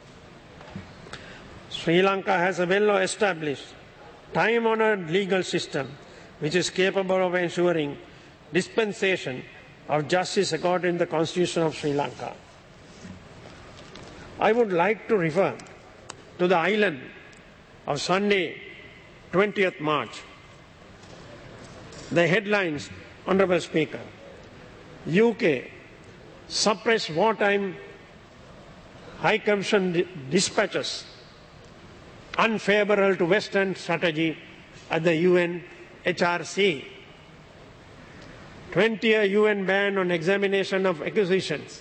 Sri Lanka has a well-established, time-honoured legal system which is capable of ensuring dispensation of justice according to the Constitution of Sri Lanka. I would like to refer to the island of Sunday, 20th March. The headlines, Honourable Speaker: UK suppress wartime High Commission dispatches unfavourable to Western strategy at the UN HRC. 20-year UN ban on examination of accusations,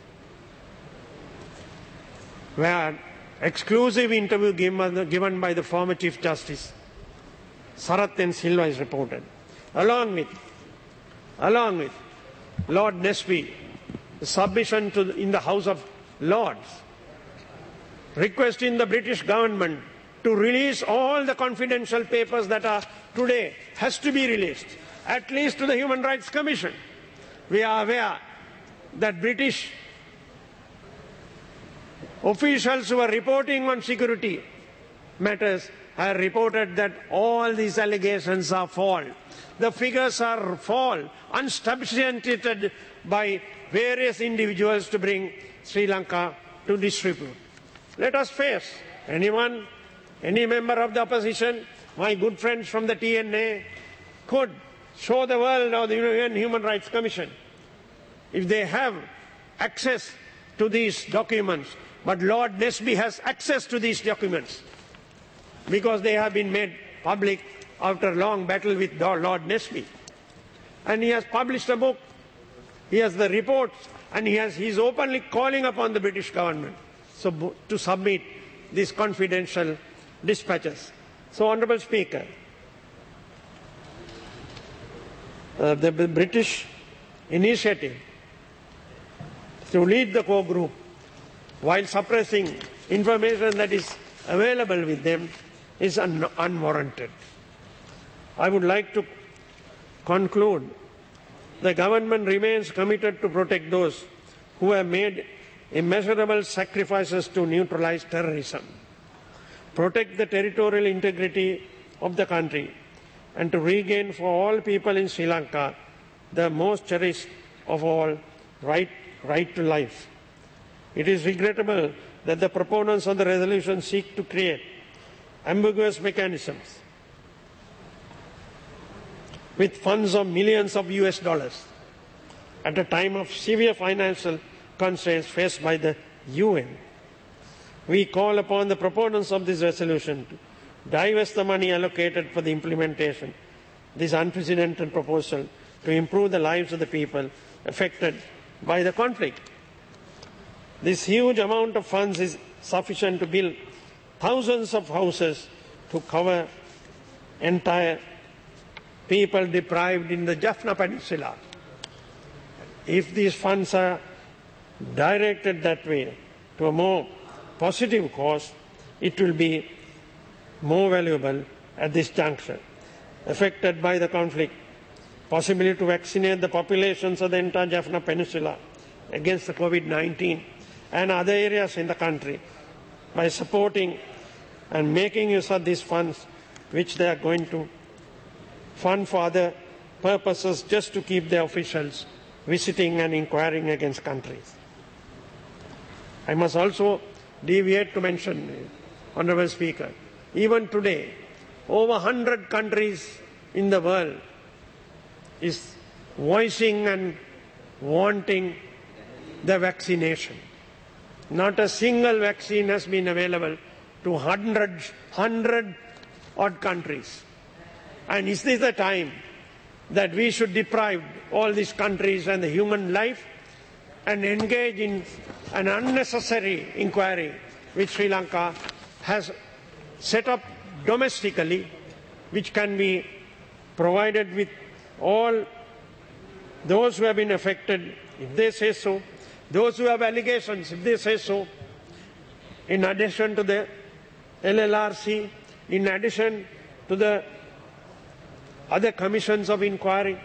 where exclusive interview given by the former Chief Justice Sarath N. Silva is reported. Along with Lord Nesby, the submission in the House of Lords, requesting the British government to release all the confidential papers that are today has to be released, at least to the Human Rights Commission. We are aware that British officials who are reporting on security matters have reported that all these allegations are false. The figures are false, unsubstantiated by various individuals to bring Sri Lanka to disrepute. Let us face anyone, any member of the opposition, my good friends from the TNA, could show the world of the UN Human Rights Commission if they have access to these documents. But Lord Nesby has access to these documents because they have been made public after a long battle with Lord Nesby. And he has published a book, he has the reports, and he is openly calling upon the British government to submit these confidential dispatches. So, Honourable Speaker, the British initiative to lead the core group while suppressing information that is available with them is unwarranted. I would like to conclude. The government remains committed to protect those who have made immeasurable sacrifices to neutralize terrorism, protect the territorial integrity of the country, and to regain for all people in Sri Lanka the most cherished of all, right to life. It is regrettable that the proponents of the resolution seek to create ambiguous mechanisms with funds of millions of US dollars at a time of severe financial constraints faced by the UN. We call upon the proponents of this resolution to divest the money allocated for the implementation of this unprecedented proposal to improve the lives of the people affected by the conflict. This huge amount of funds is sufficient to build thousands of houses to cover entire people deprived in the Jaffna Peninsula. If these funds are directed that way to a more positive cause, it will be more valuable at this juncture. Affected by the conflict, possibility to vaccinate the populations of the entire Jaffna Peninsula against the COVID-19 and other areas in the country by supporting and making use of these funds, which they are going to fund for other purposes just to keep their officials visiting and inquiring against countries. I must also deviate to mention, Honourable Speaker, even today, over 100 countries in the world is voicing and wanting the vaccination. Not a single vaccine has been available to 100 odd countries. And is this the time that we should deprive all these countries and the human life and engage in an unnecessary inquiry which Sri Lanka has set up domestically, which can be provided with all those who have been affected, if they say so, those who have allegations, if they say so, in addition to the LLRC, in addition to the other commissions of inquiry.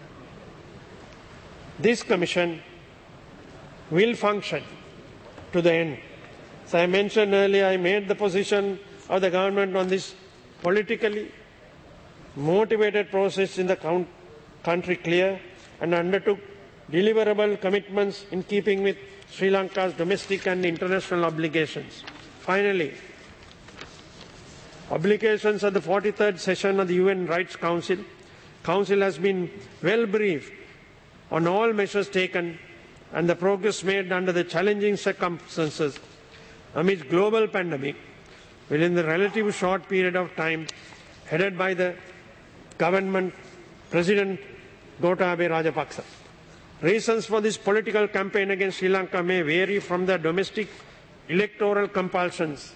This commission will function to the end. As I mentioned earlier, I made the position of the government on this politically motivated process in the country clear and undertook deliverable commitments in keeping with Sri Lanka's domestic and international obligations. Finally, obligations at the 43rd session of the UN Rights Council. Council has been well briefed on all measures taken and the progress made under the challenging circumstances amidst global pandemic within the relatively short period of time headed by the government President Gotabaya Rajapaksa. Reasons for this political campaign against Sri Lanka may vary from the domestic electoral compulsions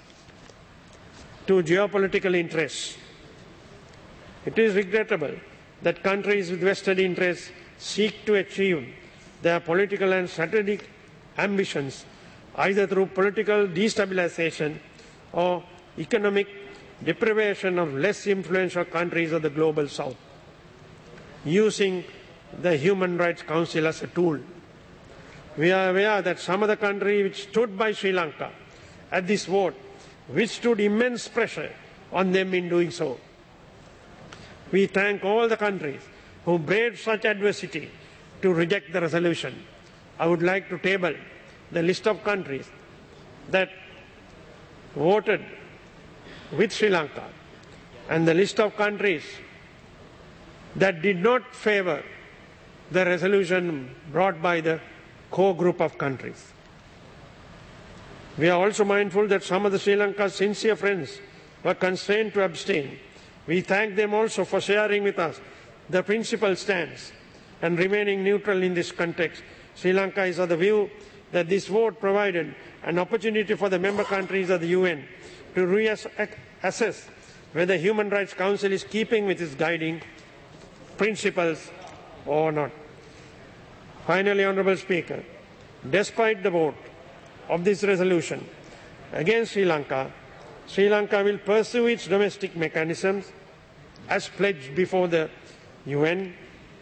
to geopolitical interests. It is regrettable that countries with vested interests seek to achieve their political and strategic ambitions either through political destabilization or economic deprivation of less influential countries of the global south, using the Human Rights Council as a tool. We are aware that some of the countries which stood by Sri Lanka at this vote withstood immense pressure on them in doing so. We thank all the countries who braved such adversity to reject the resolution. I would like to table the list of countries that voted with Sri Lanka and the list of countries that did not favour the resolution brought by the core group of countries. We are also mindful that some of the Sri Lanka's sincere friends were constrained to abstain. We thank them also for sharing with us the principal stance and remaining neutral in this context. Sri Lanka is of the view that this vote provided an opportunity for the member countries of the UN to reassess whether the Human Rights Council is keeping with its guiding principles or not. Finally, Honourable Speaker, despite the vote of this resolution against Sri Lanka will pursue its domestic mechanisms as pledged before the UN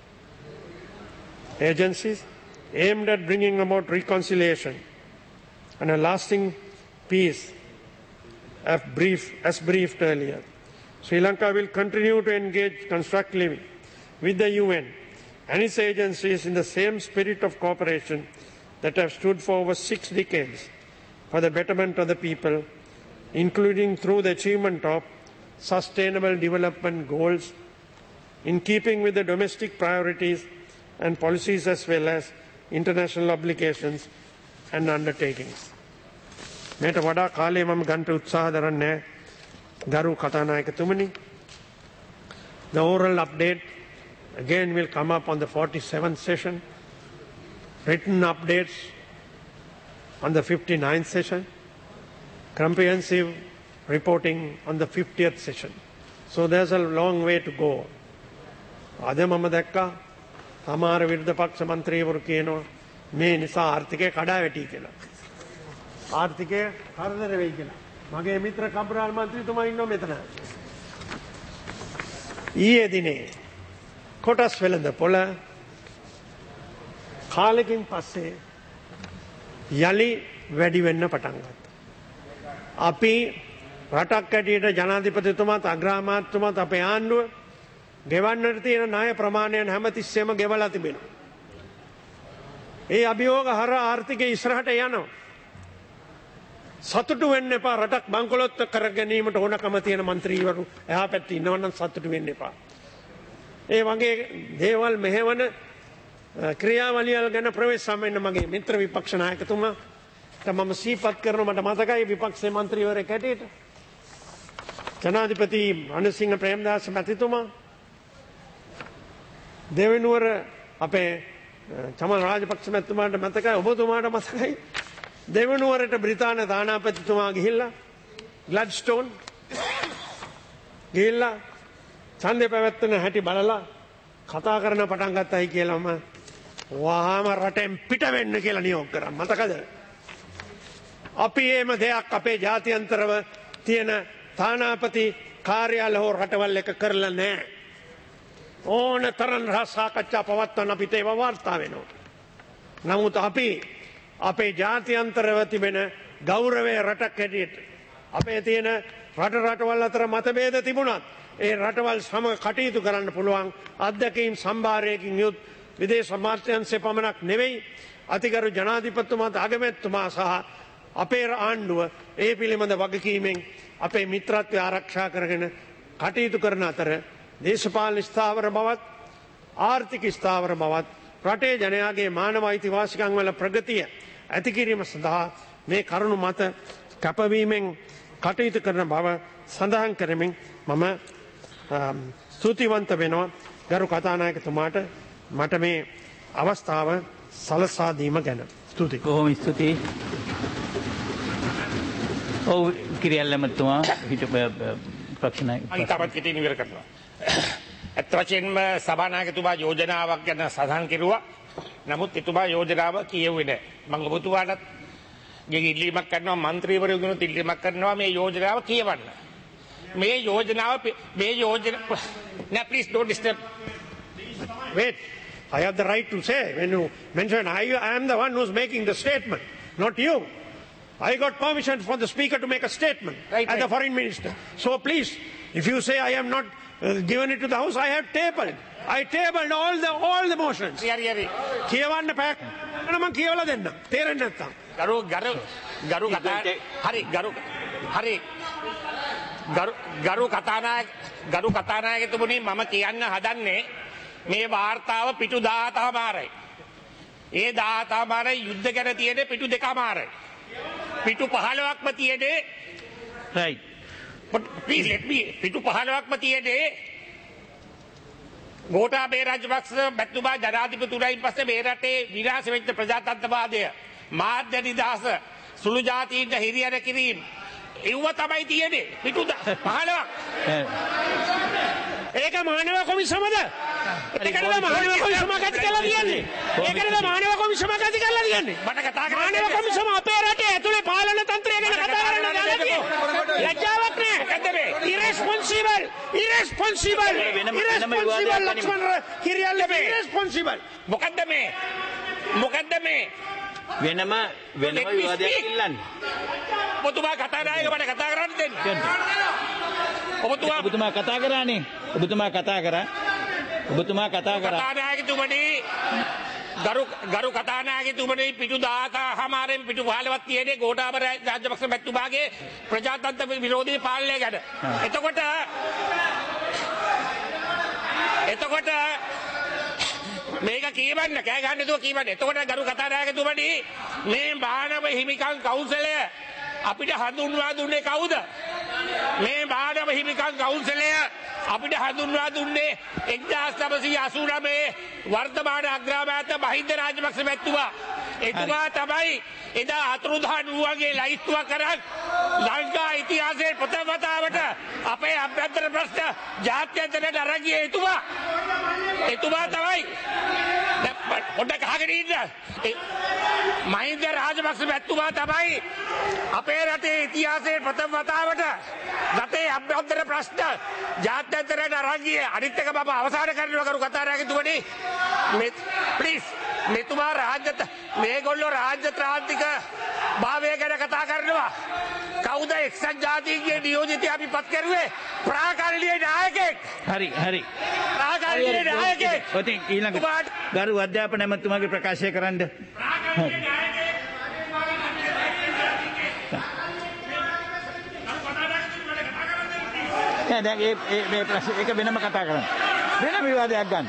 agencies aimed at bringing about reconciliation and a lasting peace as briefed earlier. Sri Lanka will continue to engage constructively with the UN and its agencies in the same spirit of cooperation that have stood for over 6 decades for the betterment of the people, including through the achievement of sustainable development goals in keeping with the domestic priorities and policies as well as international obligations and undertakings. මේට වඩා කාලය මම ගන්න උත්සාහ දරන්නේ ගරු කතානායකතුමනි. The oral update again will come up on the 47th session. Written updates on the 59th session. Comprehensive reporting on the 50th session. So there's a long way to go. අද මම දැක්කා සමහර විරුද්ධ පක්ෂ මන්ත්‍රීවරු කියනවා මේ නිසා ආර්ථිකය කඩා වැටි කියලා. ආර්ථිකය කරදර වෙයි කියලා. මගේ මිත්‍ර කම්බරාල් මන්ත්‍රීතුමා ඉන්නවා මෙතන. ඊයේ දිනේ කොටස් වෙළඳ පොළ කාලෙකින් පස්සේ යලි වැඩි වෙන්න පටන් ගත්තා. අපි රටක් ඇටියට ජනාධිපතිතුමාත් අග්‍රාමාත්‍යතුමාත් අපේ ආණ්ඩුව ගෙවන්නට තියෙන ණය ප්‍රමාණයන් හැමතිස්සෙම ගෙවලා තිබෙනවා. ඒ අභියෝග හරහා ආර්ථිකය ඉස්සරහට යනවා. සතුටු වෙන්න එපා. රටක් බංකොලොත් කර ගැනීමට ඕනකම තියෙන മന്ത്രിවරු එහා පැත්තේ ඉන්නවනම් සතුටු වෙන්න එපා. ඒ වගේ දේවල් මෙහෙවන ක්‍රියාවලියල් ගැන ප්‍රවේශ සම්මෙන්න මගේ මිත්‍ර විපක්ෂ නායකතුමා මම සිහිපත් කරනවා. මට මතකයි විපක්ෂයේ മന്ത്രിවරයෙක් හැටියට ජනාධිපති රණසිංහ ප්‍රේමදාස මැතිතුමා දෙවෙනුවර අපේ චමල් රාජපක්ෂ මැතිතුමාට මතකයි, ඔබතුමාට මතකයි දෙවෙනුවරට බ්‍රිතාන්‍ය තානාපතිතුමා ගිහිල්ලා ග්ලැඩ්ස්ටෝන් ගිහිල්ලා ඡන්දය පැවැත්වෙන හැටි බලලා කතා කරන පටන් ගත්තයි කියලාම වහාම රටෙන් පිට වෙන්න කියලා නියෝග කරා. මතකද? අපි එහෙම දෙයක් අපේ ජාත්‍යන්තරව තියෙන තානාපති කාර්යාල හෝ රටවල් එක කරලා නැහැ. ඕන තරම් සාකච්ඡා පවත්වන්න අපිට ඒව වාර්තා වෙනවා. නමුත් අපි අපේ ජාත්‍යන්තරව තිබෙන ගෞරවය රටක් හැටියට අපේ තියෙන රටවල් අතර මතභේද තිබුණත් ඒ රටවල් සමග කටයුතු කරන්න පුළුවන් අත්දැකීම් සම්භාරයකින් යුත් විදේශ අමාත්‍යාංශය පමණක් නෙවෙයි අතිගරු ජනාධිපතිතුමාත් අගමැතිතුමා සහ අපේ ආණ්ඩුව ඒ පිළිබඳ වගකීමෙන් අපේ මිත්‍රත්වය ආරක්ෂා කරගෙන කටයුතු කරන අතර දේශපාලන ස්ථාවර බවත් ආර්ථික ස්ථාවර බවත් රටේ ජනයාගේ මානව අයිතිවාසිකම් වල ප්‍රගතිය ඇති කිරීම සඳහා මේ කරුණු මත කැපවීමෙන් කටයුතු කරන බව සඳහන් කරමින් මම ස්තුතිවන්ත වෙනවා ගරු කතානායකතුමාට මට මේ අවස්ථාව සලසා දීම ගැන. ස්තුතියි. බොහොම ස්තුතියි. ඔව් කිරියල්ලමතුමා හිටපු පක්ෂ නායක. අනිතාවත් කිතින් ඉවර කරනවා. ඇත්ත වශයෙන්ම සභානායකතුමා යෝජනාවක් ගැන සඳහන් කෙරුවා. නමුත් එතුමා යෝජනාව කියෙව්වේ නැහැ. මම ඔබතුමාටත් ඉල්ලීමක් කරනවා മന്ത്രിවරුන්ගෙනුත් ඉල්ලීමක් කරනවා මේ යෝජනාව කියවන්න. මේ යෝජනාව now please don't disturb. Wait, I have the right to say when you mention I am the one who's making the statement, not you. I got permission from the speaker to make a statement as the foreign minister. So please, if you say I am not given it to the house, I have tabled. I tabled all the motions. කියවන්න පැයක් මම කියවලා දෙන්න. තේරෙන්නේ නැත්තම්. ගරු කතානායකතුමනි මම කියන්න හදන්නේ මේ වාර්තාව පිටු 10මාරයි. ඒ 10මාරයි යුද්ධ ගැන තියෙන්නේ පිටු 2මාරයි. පිටු 15ක්ම තියෙන්නේ right. But please let me පිටු 15ක්ම තියෙන්නේ ගෝඨාභය රාජපක්ෂ මැතිතුමා ජනාධිපතිතුමායින් පස්සේ මේ රටේ විනාශ වෙච්ච ප්‍රජාතන්ත්‍රවාදය මාධ්‍ය නිදහස සුළු ජාතීන්ට හිරියර කිරීම ඒව තමයි තියෙන්නේ පිටු 15ක්. ඒක මානව කොමිසමද? ඒකද මානව කොමිසම ගත කළා කියන්නේ. ඒකද මානව කොමිසම ගත කළා කියන්නේ. මට කතා කරන්න මානව කොමිසම අපේ රටේ ඇතුලේ පාලන තන්ත්‍රය ගැන කතා කරන්න දාලා ලැජ්ජාවක් නෑ. මොකද්ද මේ? irresponsible Lakshman Kiriella irresponsible. මොකද්ද මේ? වෙනම විවාදයක් ඉල්ලන්නේ. ඔබතුමා කතානායක මට කතා කරන්න දෙන්න. ඔබතුමා කතා කරානේ. ඔබතුමා කතා කරා. කතානායකතුමනි ගරු කතානායකතුමනි පිටු 10මාරෙන් පිටු 15ක් තියෙන්නේ ගෝඨාභය රාජපක්ෂ මැතිතුමාගේ ප්‍රජාතන්ත්‍ර විරෝධී පාලනය ගැන. එතකොට මේක කියවන්න කෑ ගන්න දුව කියවන්න. එතකොට ගරු කතානායකතුමනි මේ මානව හිමිකම් කවුන්සලය අපිට හඳුන්වා දුන්නේ කවුද? මේ මානව හිමිකම් කවුන්සලය අපිට හඳුන්වා දුන්නේ 1989 වර්තමාන අග්‍රාමාත්‍ය මහින්ද රාජපක්ෂ මැතිතුමා. එතුමා තමයි එදා අතුරුදහන් වූවගේ ලයිස්තුවක් කරන් ලංකා ඉතිහාසයේ ප්‍රථම වතාවට අපේ අභ්‍යන්තර ප්‍රශ්න ජාත්‍යන්තරයට අරන් ගියේ එතුමා. එතුමා තමයි පොඩ්ඩක් අහගෙන ඉන්න. මහින්ද රාජපක්ෂ මැතිතුමා තමයි අපේ රටේ ඉතිහාසයේ ප්‍රථම වතාවට රටේ අභ්‍යන්තර ප්‍රශ්න ජාත්‍යන්තරයට අරන් ගියේ. අනිත් එක මම අවසන් කරනවා කරු කතානායකතුමනි. ප්ලීස් මෙතුමා මේගොල්ලෝ රාජ්‍යත්‍රාන්තික භාවය ගැන කතා කරනවා. කවුද එක්සත් ජාතීන්ගේ නියෝජිතය අපි පත් කරුවේ? ප්‍රාකාරණීය නායකයෙක්. හරි. ප්‍රාකාරණීය නායකයෙක්. ඔතින් ඊළඟ ගරු අධ්‍යාපන ඇමතුමාගේ ප්‍රකාශය කරන්න. දැන් මේ ප්‍රශ්න එක වෙනම කතා කරන්න. වෙනම විවාදයක් ගන්න.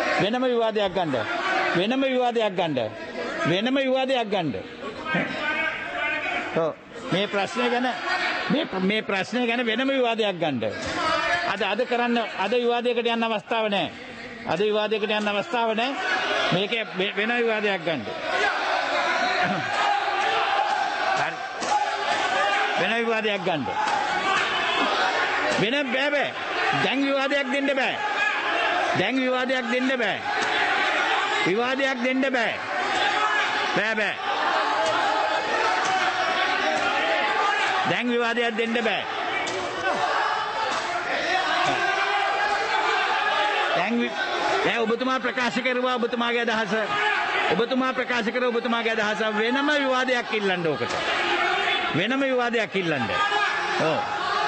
ඔව් මේ ප්‍රශ්නය ගැන වෙනම විවාදයක් ගන්න. අද කරන්න අද විවාදයකට යන්න අවස්ථාව නැහැ. මේක වෙන විවාදයක් ගන්න. වෙන විවාදයක් ගන්න. වෙන බෑ. දැන් විවාදයක් දෙන්න බෑ. විවාදයක් දෙන්න බෑ. බෑ. දැන් විවාදයක් දෙන්න බෑ. දැන් ඔබතුමා ප්‍රකාශ කරුවා ඔබතුමාගේ අදහස. වෙනම විවාදයක් ඉල්ලන්න ඕකට. ඔව්.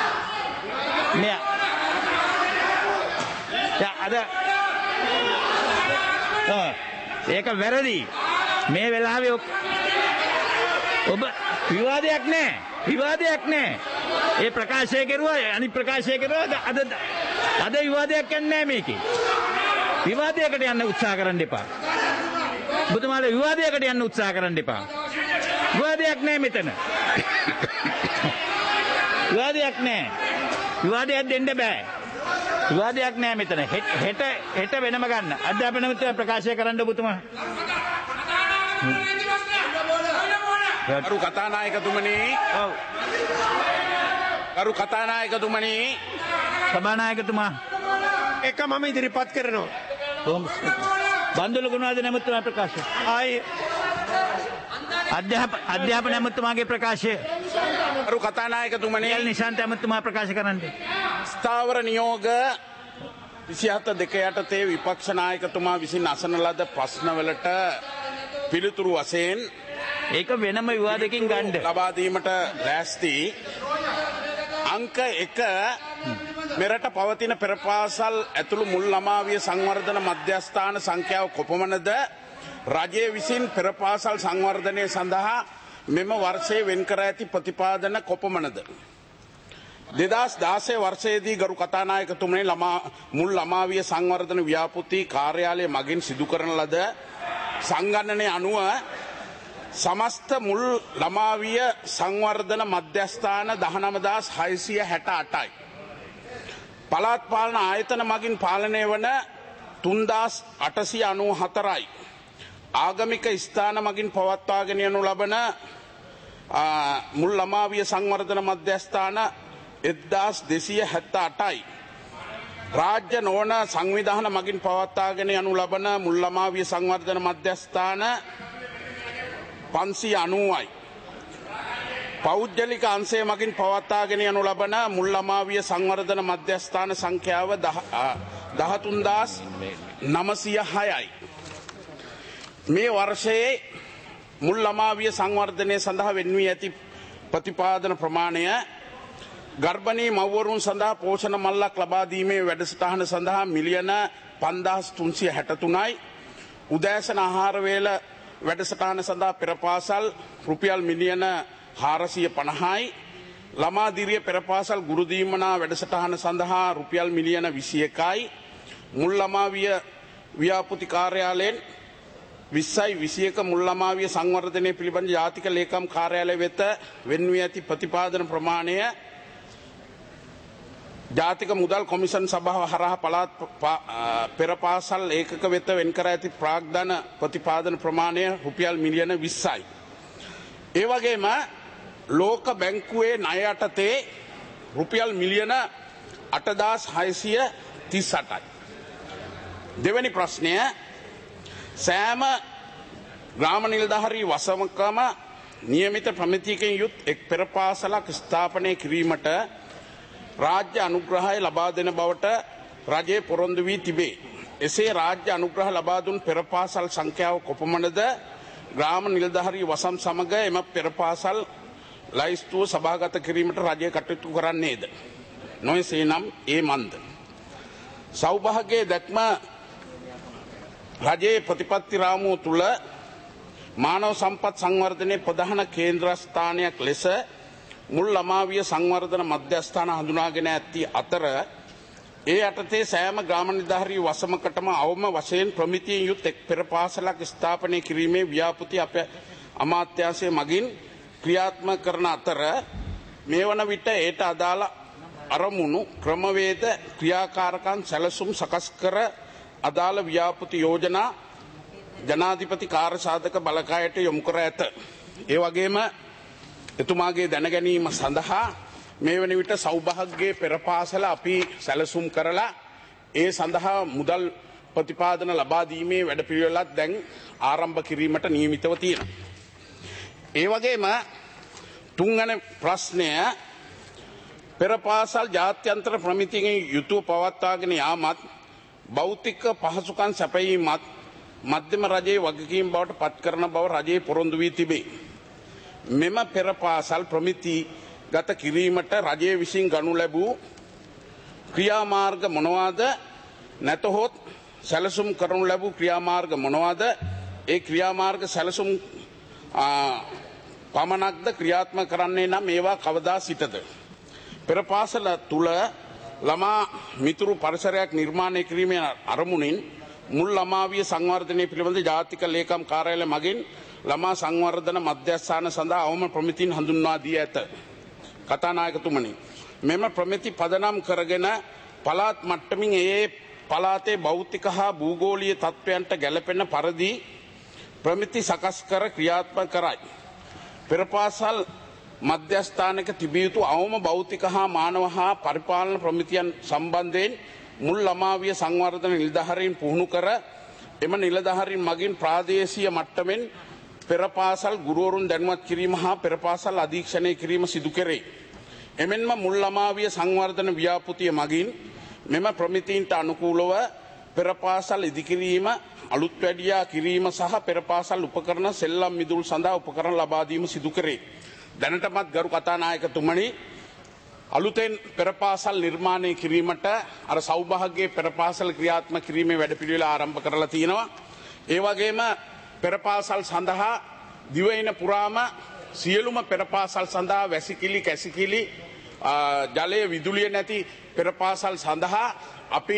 ඒක වැරදි. මේ වෙලාවේ ඔබ විවාදයක් නෑ. ඒ ප්‍රකාශය කරුවා අනිත් ප්‍රකාශය කරුවා අද විවාදයක් නැහැ මේකේ. විවාදයකට යන්න උත්සාහ කරන්න එපා. ඔබතුමාලා විවාදයකට යන්න උත්සාහ කරන්න එපා. විවාදයක් නැහැ මෙතන. විවාදයක් දෙන්න බෑ. විවාදයක් නෑ මෙතන. හෙට වෙනම ගන්න. අධ්‍යාපන මන්ත්‍රී ප්‍රකාශය කරන්න ඔබතුමා. ගරු කතානායකතුමනි. ඔව්. සභානායකතුමා. එක මම ඉදිරිපත් කරනවා. බන්දුල ගුණවර්ධන ඇමතුමා ප්‍රකාශය. අධ්‍යාපන ඇමතුමාගේ ප්‍රකාශය. ගරු කතානායකතුමනි. නිශාන්ත ඇමතුමා ප්‍රකාශ කරන්න. ස්ථාවර නියෝග 27 යටතේ විපක්ෂ නායකතුමා විසින් අසන ලද ප්‍රශ්නවලට පිළිතුරු වශයෙන් ඒක වෙනම විවාදකින් ගන්න. ලබා දීමට ලෑස්ති. අංක 1 මෙරට පවතින පෙරපාසල් ඇතුළු මුල් ළමාවිය සංවර්ධන මධ්‍යස්ථාන සංඛ්‍යාව කොපමණද? රජය විසින් පෙරපාසල් සංවර්ධනය සඳහා මෙම වර්ෂයේ වෙන් කර ඇති ප්‍රතිපාදන කොපමණද? 2016 වර්ෂයේදී ගරු කතානායකතුමනි මුල් ළමාවිය සංවර්ධන ව්‍යාපෘති කාර්යාලය මගින් සිදු කරන ලද සංගණනය අනුව සමස්ත මුල් ළමාවිය සංවර්ධන මධ්‍යස්ථාන 19668යි. පළාත් පාලන ආයතන මගින් පාලනය වන 3894යි. ආගමික ස්ථාන මගින් පවත්වාගෙන යනු ලබන මුල් ළමාවිය සංවර්ධන මධ්‍යස්ථාන 1278යි. රාජ්‍ය නොවන සංවිධාන මගින් පවත්වාගෙන යනු ලබන මුල් ළමාවිය සංවර්ධන මධ්‍යස්ථාන 590යි. පෞද්ගලික අංශය මගින් පවත්වාගෙන යනු ලබන මුල් ළමාවිය සංවර්ධන මධ්‍යස්ථාන සංඛ්‍යාව 13906යි. මේ වර්ෂයේ මුල් ළමාවිය සංවර්ධනය සඳහා වෙන් වී ඇති ප්‍රතිපාදන ප්‍රමාණය ගර්භණී මව්වරුන් සඳහා පෝෂණ මල්ලක් ලබා දීමේ වැඩසටහන සඳහා මිලියන 5363යි. උදෑසන ආහාර වේල වැඩසටහන සඳහා පෙරපාසල් රුපියල් මිලියන 450යි. ළමා දිරිය පෙරපාසල් ගුරු දීමනා වැඩසටහන සඳහා රුපියල් මිලියන 21යි. මුල් ළමාවිය ව්‍යාපෘති කාර්යාලයෙන් 2021 මුල් ළමාවිය සංවර්ධනය පිළිබඳ ජාතික ලේකම් කාර්යාලය වෙත වෙන් වී ඇති ප්‍රතිපාදන ප්‍රමාණය ජාතික මුදල් කොමිෂන් සභාව හරහා පළාත් පෙරපාසල් ඒකක වෙත වෙන් කර ඇති ප්‍රාග්ධන ප්‍රතිපාදන ප්‍රමාණය රුපියල් මිලියන 20යි. ඒ වගේම ලෝක බැංකුවේ ණය යටතේ රුපියල් මිලියන 8638යි. දෙවැනි ප්‍රශ්නය සෑම ග්‍රාම නිලධාරී වසමකම නියමිත ප්‍රමිතියකින් යුත් එක් පෙර පාසලක් ස්ථාපනය කිරීමට රාජ්‍ය අනුග්‍රහය ලබා දෙන බවට රජය පොරොන්දු වී තිබේ. එසේ රාජ්‍ය අනුග්‍රහ ලබා දුන් පෙර පාසල් සංඛ්‍යාව කොපමණද? ග්‍රාම නිලධාරී වසම් සමග එම පෙර පාසල් ලයිස්තුව සභාගත කිරීමට රජය කටයුතු කරන්නේද? නොයසේනම් ඒ මන්ද? සෞභාග්‍යයේ දැක්ම රජයේ ප්‍රතිපත්ති රාමුව තුළ මානව සම්පත් සංවර්ධනයේ ප්‍රධාන කේන්ද්‍රස්ථානයක් ලෙස මුල් ළමාවිය සංවර්ධන මධ්‍යස්ථාන හඳුනාගෙන ඇති අතර ඒ යටතේ සෑම ග්‍රාම නිලධාරී වසමකටම අවම වශයෙන් ප්‍රමිතියෙන් යුත් එක් පෙර පාසලක් ස්ථාපනය කිරීමේ ව්‍යාපෘති අප අමාත්‍යාංශය මගින් ක්‍රියාත්මක කරන අතර මේ වන විට ඒට අදාළ අරමුණු ක්‍රමවේද ක්‍රියාකාරකම් සැලසුම් සකස් කර අදාළ ව්‍යාපෘති යෝජනා ජනාධිපති කාර්යසාධක බලකායට යොමු කර ඇත. ඒ වගේම එතුමාගේ දැනගැනීම සඳහා මේ වන විට සෞභාග්‍යයේ පෙර පාසල අපි සැලසුම් කරලා ඒ සඳහා මුදල් ප්‍රතිපාදන ලබා දීමේ වැඩපිළිවෙලක් දැන් ආරම්භ කිරීමට නියමිතව තියෙනවා. ඒ වගේම තුන්වන ප්‍රශ්නය පෙර පාසල් ජාත්‍යන්තර ප්‍රමිතියෙන් යුතුව පවත්වාගෙන යාමත් භෞතික පහසුකම් සැපයීමත් මධ්‍යම රජයේ වගකීම් බවට පත් කරන බව රජයේ පොරොන්දු වී තිබේ. මෙම පෙර පාසල් ප්‍රමිති ගත කිරීමට රජයේ විසින් ගනු ලැබූ ක්‍රියාමාර්ග මොනවාද? නැතහොත් සැලසුම් කරනු ලැබූ ක්‍රියාමාර්ග මොනවාද? ඒ ක්‍රියාමාර්ග සැලසුම් පමණක්ද ක්‍රියාත්මක කරන්නේ නම් ඒවා කවදා සිටද? පෙර පාසල තුල ළමා මිතුරු පරිසරයක් නිර්මාණය කිරීමේ අරමුණින් මුල් ළමාවිය සංවර්ධනය පිළිබඳ ජාතික ලේකම් කාර්යාලය මගින් ළමා සංවර්ධන මධ්‍යස්ථාන සඳහා අවම ප්‍රමිතින් හඳුන්වා දී ඇත. කතානායකතුමනි, මෙම ප්‍රමිති පදනම් කරගෙන පළාත් මට්ටමින් ඒ පළාතේ භෞතික හා භූගෝලීය තත්ත්වයන්ට ගැළපෙන පරිදි ප්‍රමිති සකස් කර ක්‍රියාත්මක කරයි. පෙර පාසල් මධ්‍යස්ථානක තිබිය යුතු අවම භෞතික හා මානව හා පරිපාලන ප්‍රමිතියන් සම්බන්ධයෙන් මුල් ළමාවිය සංවර්ධන නිලධාරීන් පුහුණු කර එම නිලධාරීන් මගින් ප්‍රාදේශීය මට්ටමින් පෙර පාසල් ගුරුවරුන් දැනුවත් කිරීම හා පෙර පාසල් අධීක්ෂණය කිරීම සිදු කෙරේ. එමෙන්ම මුල් ළමාවිය සංවර්ධන ව්‍යාපෘතිය මගින් මෙම ප්‍රමිතීන්ට අනුකූලව පෙර පාසල් ඉදිකිරීම, අලුත් වැඩියා කිරීම සහ පෙර පාසල් උපකරණ සෙල්ලම් මිදුල් සඳහා උපකරණ ලබා දීම සිදු කෙරේ. දැනටමත් ගරු කතානායකතුමනි, අලුතෙන් පෙර පාසල් නිර්මාණය කිරීමට අර සෞභාග්‍යයේ පෙර පාසල් ක්‍රියාත්මක කිරීමේ වැඩපිළිවෙල ආරම්භ කරලා තියෙනවා. ඒ වගේම පෙර පාසල් සඳහා දිවයින පුරාම සියලුම පෙර පාසල් සඳහා වැසිකිලි කැසිකිලි ජලය විදුලිය නැති පෙර පාසල් සඳහා අපි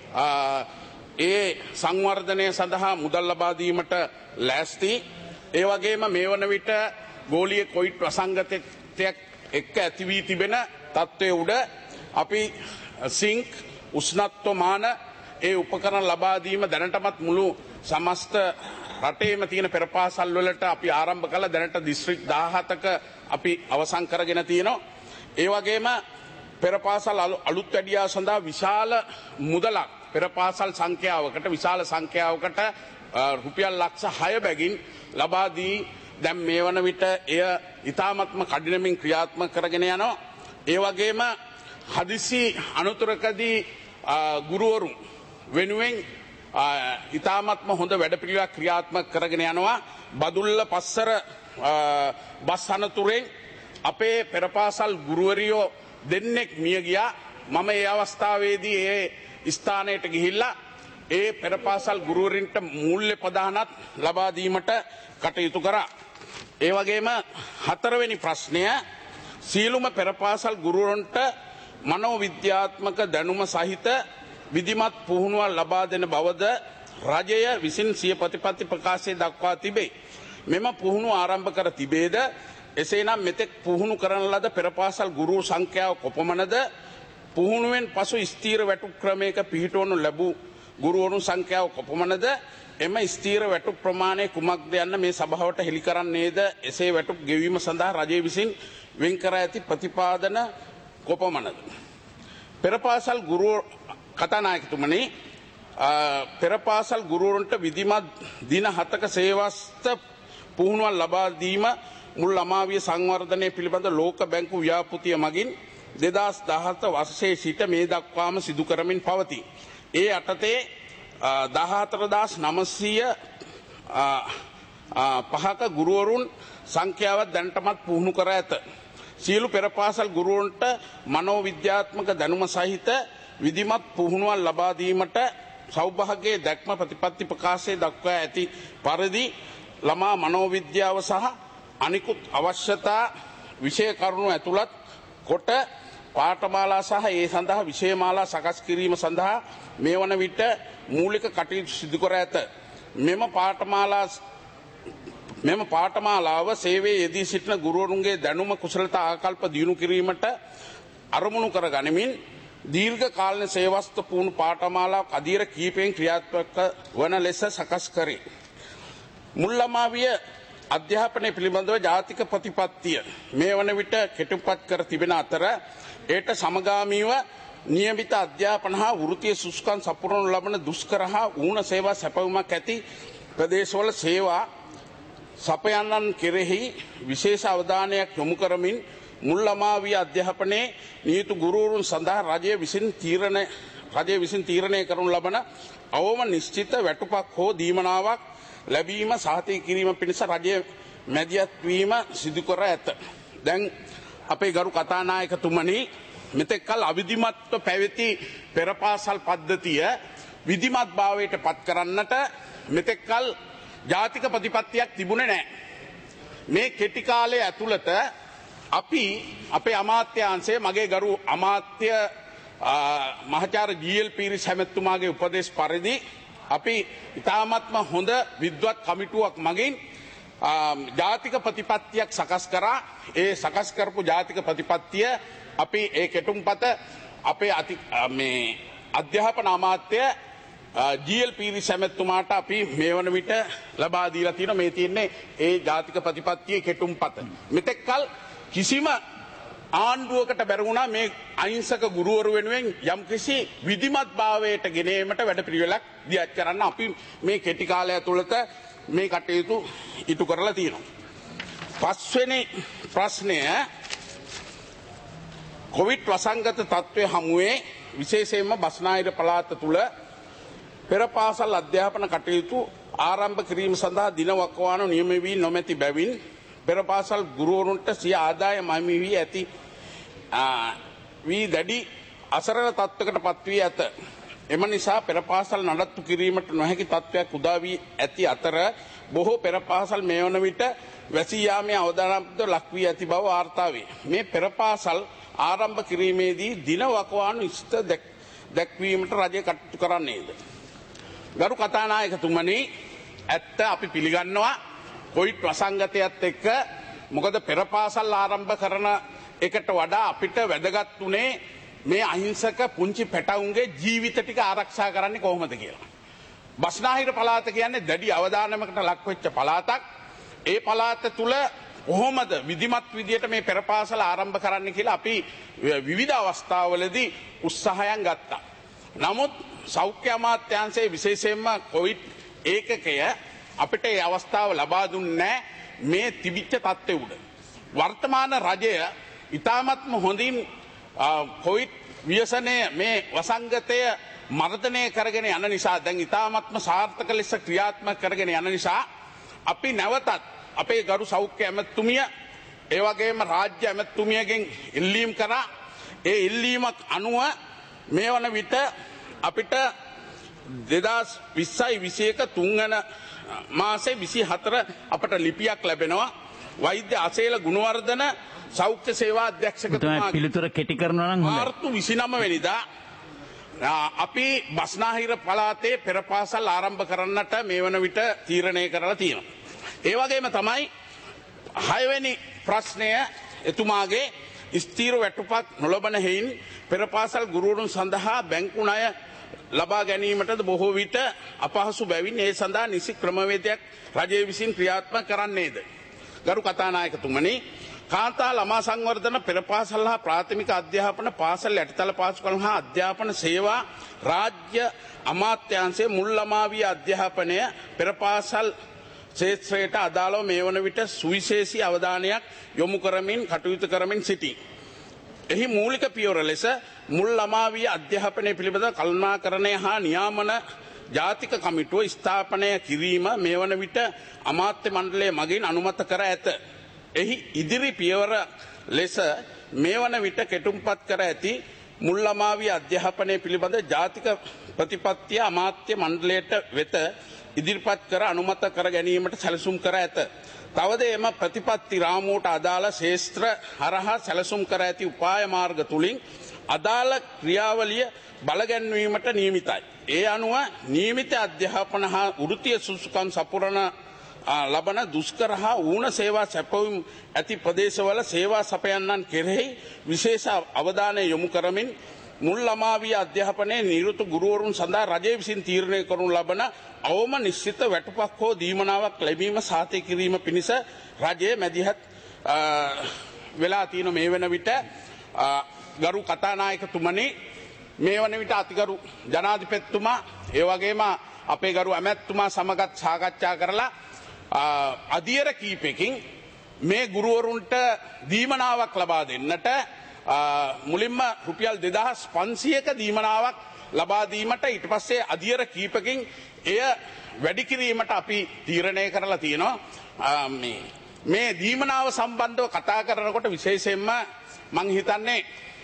ඒ සංවර්ධනය සඳහා මුදල් ලබා දීමට ලෑස්ති. ඒ වගේම මේ වන විට ගෝලීය කොවිඩ් ප්‍රසංගතයක් එක්ක ඇති වී තිබෙන තත්ත්වයේ උඩ අපි සිංක් උෂ්ණත්වමාන ඒ උපකරණ ලබා දීම දැනටමත් මුළු සමස්ත රටේම තියෙන පෙර පාසල් වලට අපි ආරම්භ කළා. දැනට දිස්ත්‍රික් 17ක අපි අවසන් කරගෙන තියෙනවා. ඒ වගේම පෙර පාසල් අලුත් වැඩියා සඳහා විශාල මුදලක් පෙර පාසල් සංඛ්‍යාවකට විශාල සංඛ්‍යාවකට රුපියල් ලක්ෂ 6 බැගින් ලබා දී දැන් මේ වන විට එය ඉතාමත්ම කඩිනමින් ක්‍රියාත්මක කරගෙන යනවා. ඒ වගේම හදිසි අනුතරකදී ගුරුවරු වෙනුවෙන් ඉතාමත්ම හොඳ වැඩපිළිවෙලක් ක්‍රියාත්මක කරගෙන යනවා. බදුල්ල පස්සර බස් අනතුරෙන් අපේ පෙර පාසල් ගුරුවරියෝ දෙන්නෙක් මිය ගියා. මම ඒ අවස්ථාවේදී ඒ ස්ථානයට ගිහිල්ලා ඒ පෙර පාසල් ගුරුවරින්ට මූල්‍ය ප්‍රදානත් ලබා දීමට කටයුතු කරා. ඒ වගේම හතරවෙනි ප්‍රශ්නය, සියලුම පෙර පාසල් ගුරුවරුන්ට මනෝවිද්‍යාත්මක දැනුම සහිත විධිමත් පුහුණුවක් ලබා දෙන බවද රජය විසින් සිය ප්‍රතිපත්ති ප්‍රකාශයේ දක්වා තිබේ. මෙම පුහුණුව ආරම්භ කර තිබේද? එසේනම් මෙතෙක් පුහුණු කරන ලද පෙර පාසල් ගුරු සංඛ්‍යාව කොපමණද? පුහුණුවෙන් පසු ස්ථීර වැටුප් ක්‍රමයක පිහිටවනු ලැබූ ගුරුවරුන් සංඛ්‍යාව කොපමණද? එම ස්ථීර වැටුප් ප්‍රමාණය කුමක්ද යන්න මේ සභාවට හෙළි කරන්නේද? එසේ වැටුප් ගෙවීම සඳහා රජය විසින් වෙන් කර ඇති ප්‍රතිපාදන කොපමණද? පෙර පාසල් ගුරු කතානායකතුමනි, පෙරපාසල් ගුරුවරුන්ට විධිමත් දින 7ක සේවස්ත පුහුණුවක් ලබා දීම මුල් ළමාවිය සංවර්ධනය පිළිබඳ ලෝක බැංකු ව්‍යාපෘතිය මගින් 2017 වර්ෂයේ සිට මේ දක්වාම සිදු කරමින් පවතී. ඒ යටතේ 14905ක ගුරුවරුන් සංඛ්‍යාව දැනටමත් පුහුණු කර ඇත. සියලු පෙරපාසල් ගුරුවරුන්ට මනෝවිද්‍යාත්මක දැනුම සහිත විධිමත් පුහුණුවක් ලබා දීමට සෞභාග්‍යයේ දැක්ම ප්‍රතිපත්ති ප්‍රකාශයේ දක්වා ඇති පරිදි ළමා මනෝවිද්‍යාව සහ අනිකුත් අවශ්‍යතා විෂය කරුණු ඇතුළත් කොට පාඨමාලා සහ ඒ සඳහා විෂයමාලා සකස් කිරීම සඳහා මේ වන විට මූලික කටයුතු සිදු කර ඇත. මෙම පාඨමාලාව සේවයේ යෙදී සිටින ගුරුවරුන්ගේ දැනුම කුසලතා ආකල්ප දියුණු කිරීමට අරමුණු කර ගනිමින් දීර්ඝ කාලීන සේවස්ත පුහුණු පාඨමාලාවක් අධීර කීපයෙන් ක්‍රියාත්මක වන ලෙස සකස් කරේ. මුල් ළමාවිය අධ්‍යාපනය පිළිබඳව ජාතික ප්‍රතිපත්තිය මේ වන විට කෙටුම්පත් කර තිබෙන අතර ඒට සමගාමීව නියමිත අධ්‍යාපන හා වෘත්තීය සුසුකම් සපුරනු ලබන දුෂ්කර හා ඌණ සේවා සැපයුමක් ඇති ප්‍රදේශවල සේවා සපයන්නන් කෙරෙහි විශේෂ අවධානයක් යොමු කරමින් මුල් ළමාවිය අධ්‍යාපනයේ නියුතු ගුරුවරුන් සඳහා රජය විසින් තීරණය කරනු ලබන අවම නිශ්චිත වැටුපක් හෝ දීමනාවක් ලැබීම සහතික කිරීම පිණිස රජය මැදිහත් වීම සිදු කර ඇත. දැන් අපේ ගරු කතානායකතුමනි මෙතෙක් කල අවිධිමත්ව පැවති පෙරපාසල් පද්ධතිය විධිමත් භාවයට පත් කරන්නට මෙතෙක් කල ජාතික ප්‍රතිපත්තියක් තිබුණේ නැහැ. මේ කෙටි කාලය ඇතුළත අපි අපේ අමාත්‍යාංශයේ මගේ ගරු අමාත්‍ය මහාචාර්ය ජී.එල්. පීරිස් හැමතුමාගේ උපදේශ පරිදි අපි ඉතාමත්ම හොඳ විද්වත් කමිටුවක් මගින් ජාතික ප්‍රතිපත්තියක් සකස් කරා. ඒ සකස් කරපු ජාතික ප්‍රතිපත්තිය අපි ඒ කෙටුම්පත අපේ අධ්‍යාපන අමාත්‍ය ජී.එල්. පීරිස් හැමතුමාට අපි මේ වන විට ලබා දීලා තියෙනවා. මේ තියෙන්නේ ඒ ජාතික ප්‍රතිපත්තියේ කෙටුම්පත. මෙතෙක් කල කිසිම ආණ්ඩුවකට බැරි වුණා මේ අහිංසක ගුරුවරු වෙනුවෙන් යම්කිසි විධිමත් භාවයට ගෙනීමට වැඩපිළිවෙලක් දියත් කරන්න අපි මේ කෙටි කාලය ඇතුළත මේ කටයුතු ඉටු කරලා තියෙනවා. පස්වෙනි ප්‍රශ්නය කොවිඩ් වසංගත තත්ත්වයේ හමුවේ විශේෂයෙන්ම බස්නාහිර පළාත තුළ පෙරපාසල් අධ්‍යාපන කටයුතු ආරම්භ කිරීම සඳහා දින වකවානු නියම වී නොමැති බැවින් පෙරපාසල් ගුරුවරුන්ට සිය ආදායම හිමි වී ඇති වී දැඩි අසරණ තත්ත්වයකට පත්වී ඇත. එම නිසා පෙරපාසල් නඩත්තු කිරීමට නොහැකි තත්ත්වයක් උදා වී ඇති අතර බොහෝ පෙරපාසල් මේ වන විට වැසී යාමේ අවදානම්ද ලක් වී ඇති බව වාර්තා වේ. මේ පෙරපාසල් ආරම්භ කිරීමේදී දින වකවානු ඉෂ්ට දැක්වීමට රජය කටයුතු කරන්නේද? ගරු කතානායකතුමනි, ඇත්ත අපි පිළිගන්නවා කොවිඩ් වසංගතයත් එක්ක මොකද පෙරපාසල් ආරම්භ කරන එකට වඩා අපිට වැදගත් උනේ මේ අහිංසක පුංචි පැටවුන්ගේ ජීවිත ටික ආරක්ෂා කරන්නේ කොහොමද කියලා. බස්නාහිර පළාත කියන්නේ දැඩි අවධානයකට ලක් වෙච්ච පළාතක්. ඒ පළාත තුල කොහොමද විධිමත් විදියට මේ පෙරපාසල ආරම්භ කරන්න කියලා අපි විවිධ අවස්ථාවලදී උත්සාහයන් ගත්තා. නමුත් සෞඛ්‍ය අමාත්‍යාංශයේ විශේෂයෙන්ම කොවිඩ් ඒකකය අපිට ඒ අවස්ථාව ලබා දුන්නේ මේ තිබිච්ච තත්ත්වය උඩ. වර්තමාන රජය ඉතාමත්ම හොඳින් කොවිඩ් ව්‍යසනය මේ වසංගතය මර්ධනය කරගෙන යන නිසා දැන් ඉතාමත්ම සාර්ථක ලෙස ක්‍රියාත්මක කරගෙන යන නිසා අපි නැවතත් අපේ ගරු සෞඛ්‍ය ඇමතුමිය ඒ වගේම රාජ්‍ය ඇමතුමියගෙන් ඉල්ලීම් කරා. ඒ ඉල්ලීමක් අනුව මේ වන විට අපිට 2020-21 තුන්වන මාසේ 24 අපට ලිපියක් ලැබෙනවා. වෛද්‍ය අසේල ගුණවර්ධන සෞඛ්‍ය සේවා අධ්‍යක්ෂකතුමාගේ පිළිතුර කෙටි කරනවා නම් හොඳයි. මාර්තු 29 වෙනිදා අපි බස්නාහිර පළාතේ පෙරපාසල් ආරම්භ කරන්නට මේ වන විට තීරණය කරලා තියෙනවා. ඒ වගේම තමයි 6 වෙනි ප්‍රශ්නය එතුමාගේ ස්ථීර වැටුපක් නොලබන හේයින් පෙරපාසල් ගුරුවරුන් සඳහා බැංකු ණය ලබා ගැනීමටද බොහෝ විට අපහසු බැවින් ඒ සඳහා නිසි ක්‍රමවේදයක් රජය විසින් ක්‍රියාත්මක කරන්නේද? ගරු කතානායකතුමනි, කාන්තා ළමා සංවර්ධන පෙරපාසල් හා ප්‍රාථමික අධ්‍යාපන පාසල් යටිතල පාසුකම් හා අධ්‍යාපන සේවා රාජ්‍ය අමාත්‍යාංශයේ මුල් ළමාවිය අධ්‍යාපනය පෙරපාසල් ක්ෂේත්‍රයට අදාළව මේ වන විට සුවිශේෂී අවධානයක් යොමු කරමින් කටයුතු කරමින් සිටී. එහි මූලික පියවර ලෙස මුල් ළමාවිය අධ්‍යාපනය පිළිබඳ කළමනාකරණය හා නියාමන ජාතික කමිටුව ස්ථාපනය කිරීම මේ වන විට අමාත්‍ය මණ්ඩලය මගින් අනුමත කර ඇත. එහි ඉදිරි පියවර ලෙස මේ වන විට කෙටුම්පත් කර ඇති මුල් ළමාවිය අධ්‍යාපනය පිළිබඳ ජාතික ප්‍රතිපත්තිය අමාත්‍ය මණ්ඩලයට වෙත ඉදිරිපත් කර අනුමත කර ගැනීමට සැලසුම් කර ඇත. තවද එම ප්‍රතිපත්ති රාමුවට අදාළ ශේෂ්ත්‍ර හරහා සැලසුම් කර ඇති උපාය මාර්ග තුලින් අදාළ ක්‍රියාවලිය බලගැන්වීමට නියමිතයි. ඒ අනුව නියමිත අධ්‍යාපන හා වෘත්තීය සුසුකම් සපුරන ලබන දුෂ්කර හා ඌන සේවා සැපවීම ඇති ප්‍රදේශවල සේවා සපයන්නන් කෙරෙහි විශේෂ අවධානය යොමු කරමින් මුල් ළමාවිය අධ්‍යාපනයේ නිරත ගුරුවරුන් සඳහා රජය විසින් තීරණය කරනු ලබන අවම නිශ්චිත වැටුපක් හෝ දීමනාවක් ලැබීම සාතික කිරීම පිණිස රජය මැදිහත් වෙලා තියෙන මේ වෙන විට ගරු කතානායකතුමනි මේ වන විට අතිගරු ජනාධිපතිතුමා ඒ වගේම අපේ ගරු ඇමැතිතුමා සමගත් සාකච්ඡා කරලා අධියර කීපකින් මේ ගුරුවරුන්ට දීමනාවක් ලබා දෙන්නට මුලින්ම රුපියල් 2500ක දීමනාවක් ලබා දීමට ඊට පස්සේ අධියර කීපකින් එය වැඩි කිරීමට අපි තීරණය කරලා තියෙනවා. මේ දීමනාව සම්බන්ධව කතා කරනකොට විශේෂයෙන්ම මං හිතන්නේ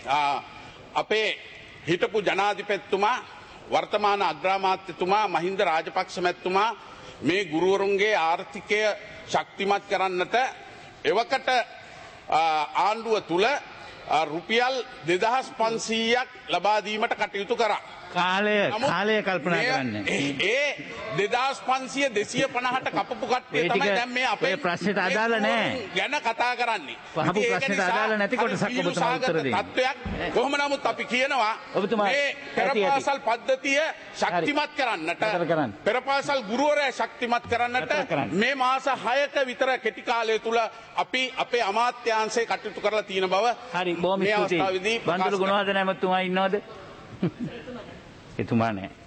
අපේ හිටපු ජනාධිපතිතුමා වර්තමාන අග්‍රාමාත්‍යතුමා මහින්ද රාජපක්ෂ මැතිතුමා මේ ගුරුවරුන්ගේ ආර්ථිකය ශක්තිමත් කරන්නට එවකට ආණ්ඩුව තුල රුපියල් 2500ක් ලබා දීමට කටයුතු කරා. කාලය කල්පනා කරන්න. ඒ 2500 250ට කපපු කට්ටිය තමයි දැන් මේ අපේ ප්‍රශ්නෙට අදාළ නැහැ. ගැන කතා කරන්නේ. පහපු ප්‍රශ්නෙට අදාළ නැති කොටසක් ඔබතුමා උත්තර දෙන්න. තත්වයක් කොහොම නමුත් අපි කියනවා මේ පෙරපාසල් පද්ධතිය ශක්තිමත් කරන්නට පෙරපාසල් ගුරුවරයා ශක්තිමත් කරන්නට මේ මාස 6ක විතර කෙටි කාලය තුල අපි අපේ අමාත්‍යාංශයේ කටයුතු කරලා තියෙන බව හරි බොහොම ස්තුතියි. බන්දුල ගුණවර්ධන ඇමතුමා ඉන්නවද? එතුමා නැහැ.